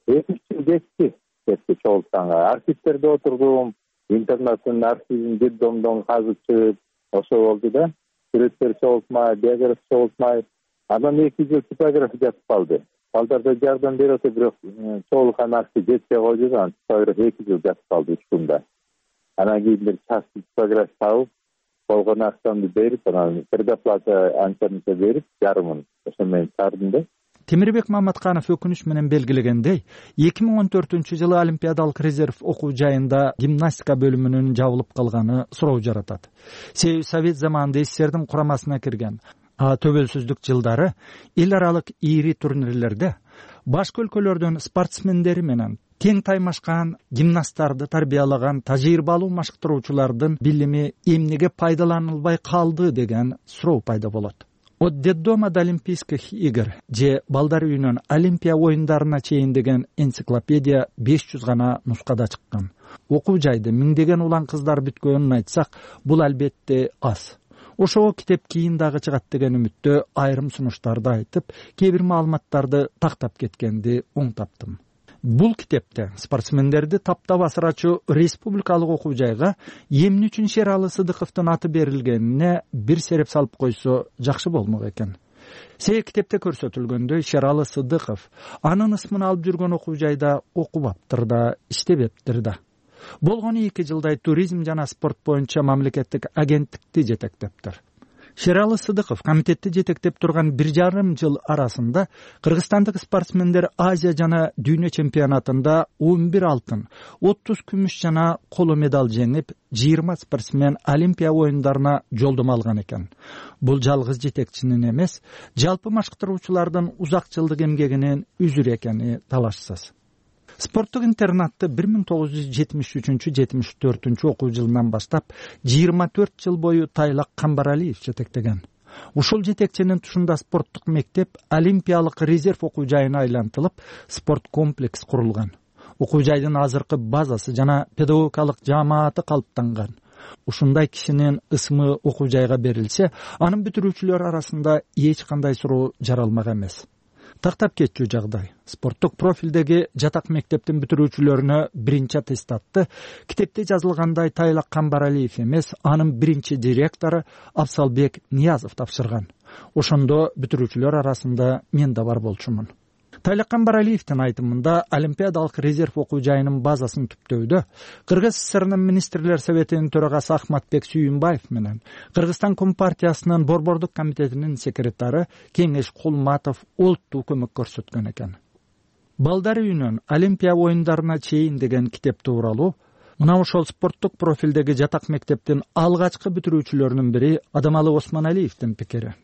эки жыл кетти кетти чогултканга. Архивтерде отурдум, интернаттын архивин детдомдон казып чыгып ошо болду да. Сүрөттөр чогултмай, биография чогултмай. Анан эки жыл типография жатып калды. Балдарда жардам берип атып, бирок чогулткан архив жетпей койду да, типография эки жыл жатып калды үч күндө. Анан кийин бир частный типография табып, болгон акчамды берип, анан предоплата анча-мынча берип, жарымын ошо менен чыгардым да. Темирбек Маматканов өкүнүч менен белгилегендей, эки миң он төртүнчү жылы Олимпиадалык резерв окуу жайында гимнастика бөлүмүнүн жабылып калганы суроо жаратат. Себеби Совет заманында СССРдин курамасына кирген, а төбөлсүздүк жылдары эл аралык ийри турнирлерде башка өлкөлөрдүн спортсмендери менен тең таймашкан гимнасттарды тарбиялаган тажрыйбалуу машыктыруучулардын билими эмнеге пайдаланылбай калды деген суроо пайда болот. От детдома до Олимпийских игр же балдар үйүнөн Олимпия оюндарына чейин деген энциклопедия беш жүз гана нускада чыккан. Окуу жайды миңдеген улан кыздар бүткөнүн айтсак, бул албетте аз. Ошого китеп кийин дагы чыгат деген үмүттө айрым сунуштарды айтып, кээ бир маалыматтарды тактап кеткенди оң таптым. Бул китепте спортсмендерди таптап асырачу республикалык окуу жайга эмне үчүн Шералы Сыдыковдун аты берилгенине бир сереп салып койсо жакшы болмок экен. Себеби китепте көрсөтүлгөндөй Шералы Сыдыков анын ысмын алып жүргөн окуу жайда окубаптыр да, иштебептир да. Болгону эки жылдай туризм жана спорт боюнча мамлекеттик агенттикти жетектептир. Шералы Сыдыков комитетти жетектеп турган бир жарым жыл арасында кыргызстандык спортсмендер Азия жана дүйнө чемпионатында он бир алтын, отуз күмүш жана коло медаль жеңип, жыйырма спортсмен Олимпия оюндарына жолдомо алган экен. Бул жалгыз жетекчинин эмес, жалпы машыктыруучулардын узак жылдык эмгегинин үзүрү экени талашсыз. Спорттук интернатты бир миң тогуз жүз жетимиш үчүнчү — жетимиш төртүнчү окуу жылынан баштап жыйырма төрт жыл бою Тайлак Камбаралиев жетектеген. Ушул жетекчинин тушунда спорттук мектеп Олимпиялык резерв окуу жайына айлантылып, спорт комплекс курулган. Окуу жайдын азыркы базасы жана педагогикалык жаамааты калыптанган. Ушундай кишинин ысмы окуу жайга берилсе, анын бүтүрүүчүлөр арасында эч кандай суроо жаралмак эмес. Тактап кетчү жагдай. Спорттук профилдеги жатак мектептин бүтүрүүчүлөрүнө биринчи аттестатты китепте жазылгандай Тайлак Камбаралиев эмес, анын биринчи директору Абсалбек Ниязов тапшырган. Ошондо бүтүрүүчүлөр арасында мен да бар болчумун. Тайлак Камбаралиевдин айтымында Олимпиадалык резерв окуу жайынын базасын түптөөдө Кыргыз ССРнын министрлер советинин төрагасы Ахматбек Сүйүнбаев менен Кыргызстан Компартиясынын борбордук комитетинин секретары Кеңеш Кулматов олуттуу көмөк көрсөткөн экен. Балдар үйүнөн Олимпия оюндарына чейин деген китеп тууралуу мына ошол спорттук профилдеги жатак мектептин алгачкы бүтүрүүчүлөрүнүн бири Адамалы Осмоналиевдин пикири.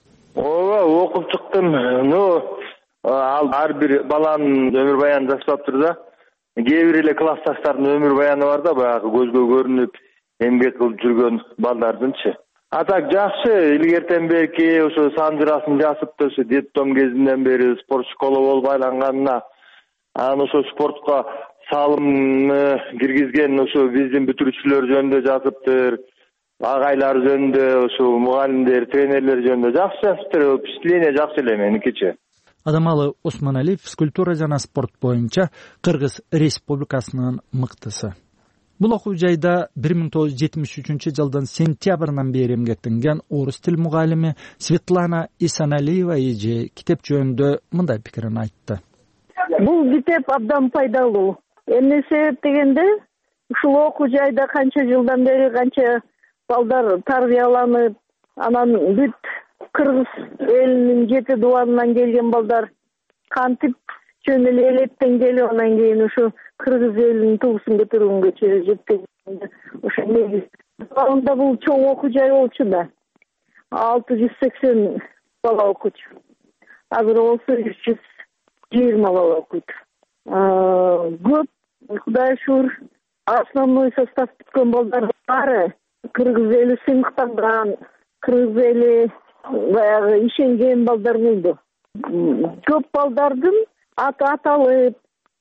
Ооба, окуп чыктым. Ну ал ар бир баланын өмүр баянын жазып да. Кээ бир эле классташтардын өмүр баяны бар да, баягы көзгө көрүнүп эмгек кылып жүргөн балдардынчы. А так жакшы, илгертен бери ошо санжырасын жазыпты, ошо детдом кезинен бери спорт школа болуп айланганына, анан ошо спортко салымны киргизген ошо биздин бүтүрүүчүлөр жөнүндө жазыптыр, агайлар жөнүндө, ошо мугалимдер, тренерлер жөнүндө жакшы жазыптыр, впечатление жакшы эле меникичи. Адамалы Осмоналиев физкультура жана спорт боюнча Кыргыз Республикасынын мыктысы. Бул окуу жайда бир миң тогуз жүз жетимиш үчүнчү жылдын сентябрынан бери эмгектенген орус тил мугалими Светлана Исаналиева эже китеп жөнүндө мындай пикирин айтты. Бул китеп абдан пайдалуу. Эмне себеп дегенде, ушул окуу жайда канча жылдан бери канча балдар тарбияланып, анан бүт Кыргыз элинин жети дубанынан келген балдар кантип жөн эле элеттен келип, анан кийин ушу Кыргыз элинин тугусун көтөргөнгө чейин жеткен. Ошо негиз. Анда бул чоң окуу жай болчу да. алты жүз сексен бала окучу. Азыр болсо үч жүз жыйырма бала окуйт. Көп, Кудайга шүгүр, основной состав бүткөн балдар баары Кыргыз эли сыймыктанган, Кыргыз эли баягы ишенген балдар болду. Көп балдардын аты аталып,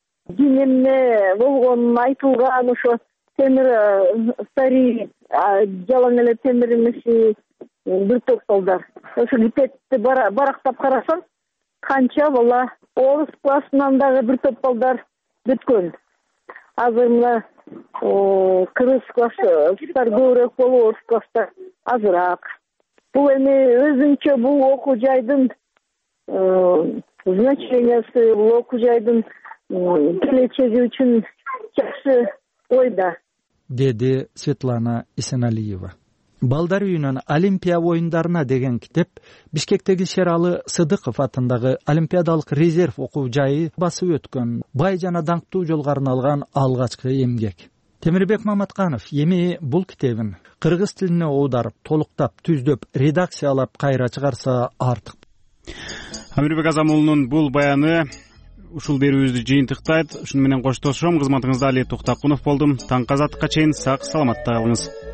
эмне болгонун айтылган, ошо темир стари, жалаң эле темир эмеси бир топ балдар. Ошо китепти барактап карасам, канча бала орус классынан дагы бир топ балдар бүткөн. Азыр мына кыргыз класстар көбүрөөк болуп, орус класстар азыраак. Бул эми өзүнчө бул окуу жайдын значениясы, бул окуу жайдын келечеги үчүн жакшы ойда, деди Светлана Исеналиева. Балдар үйүнөн Олимпия оюндарына деген китеп Бишкектеги Шералы Сыдыков атындагы Олимпиадалык резерв окуу жайы басып өткөн бай жана даңктуу жолго арналган алгачкы эмгек. Темирбек Маматканов эми бул китебин кыргыз тилине оодарып, толуктап, түздөп, редакциялап кайра чыгарса артык. Амирбек Азамулунун бул баяны ушул берүүбүздү жыйынтыктайт. Ушуну менен коштошом. Кызматыңызда Али Токтакунов болдум. Таңкы азаттыкка чейин сак саламатта калыңыз.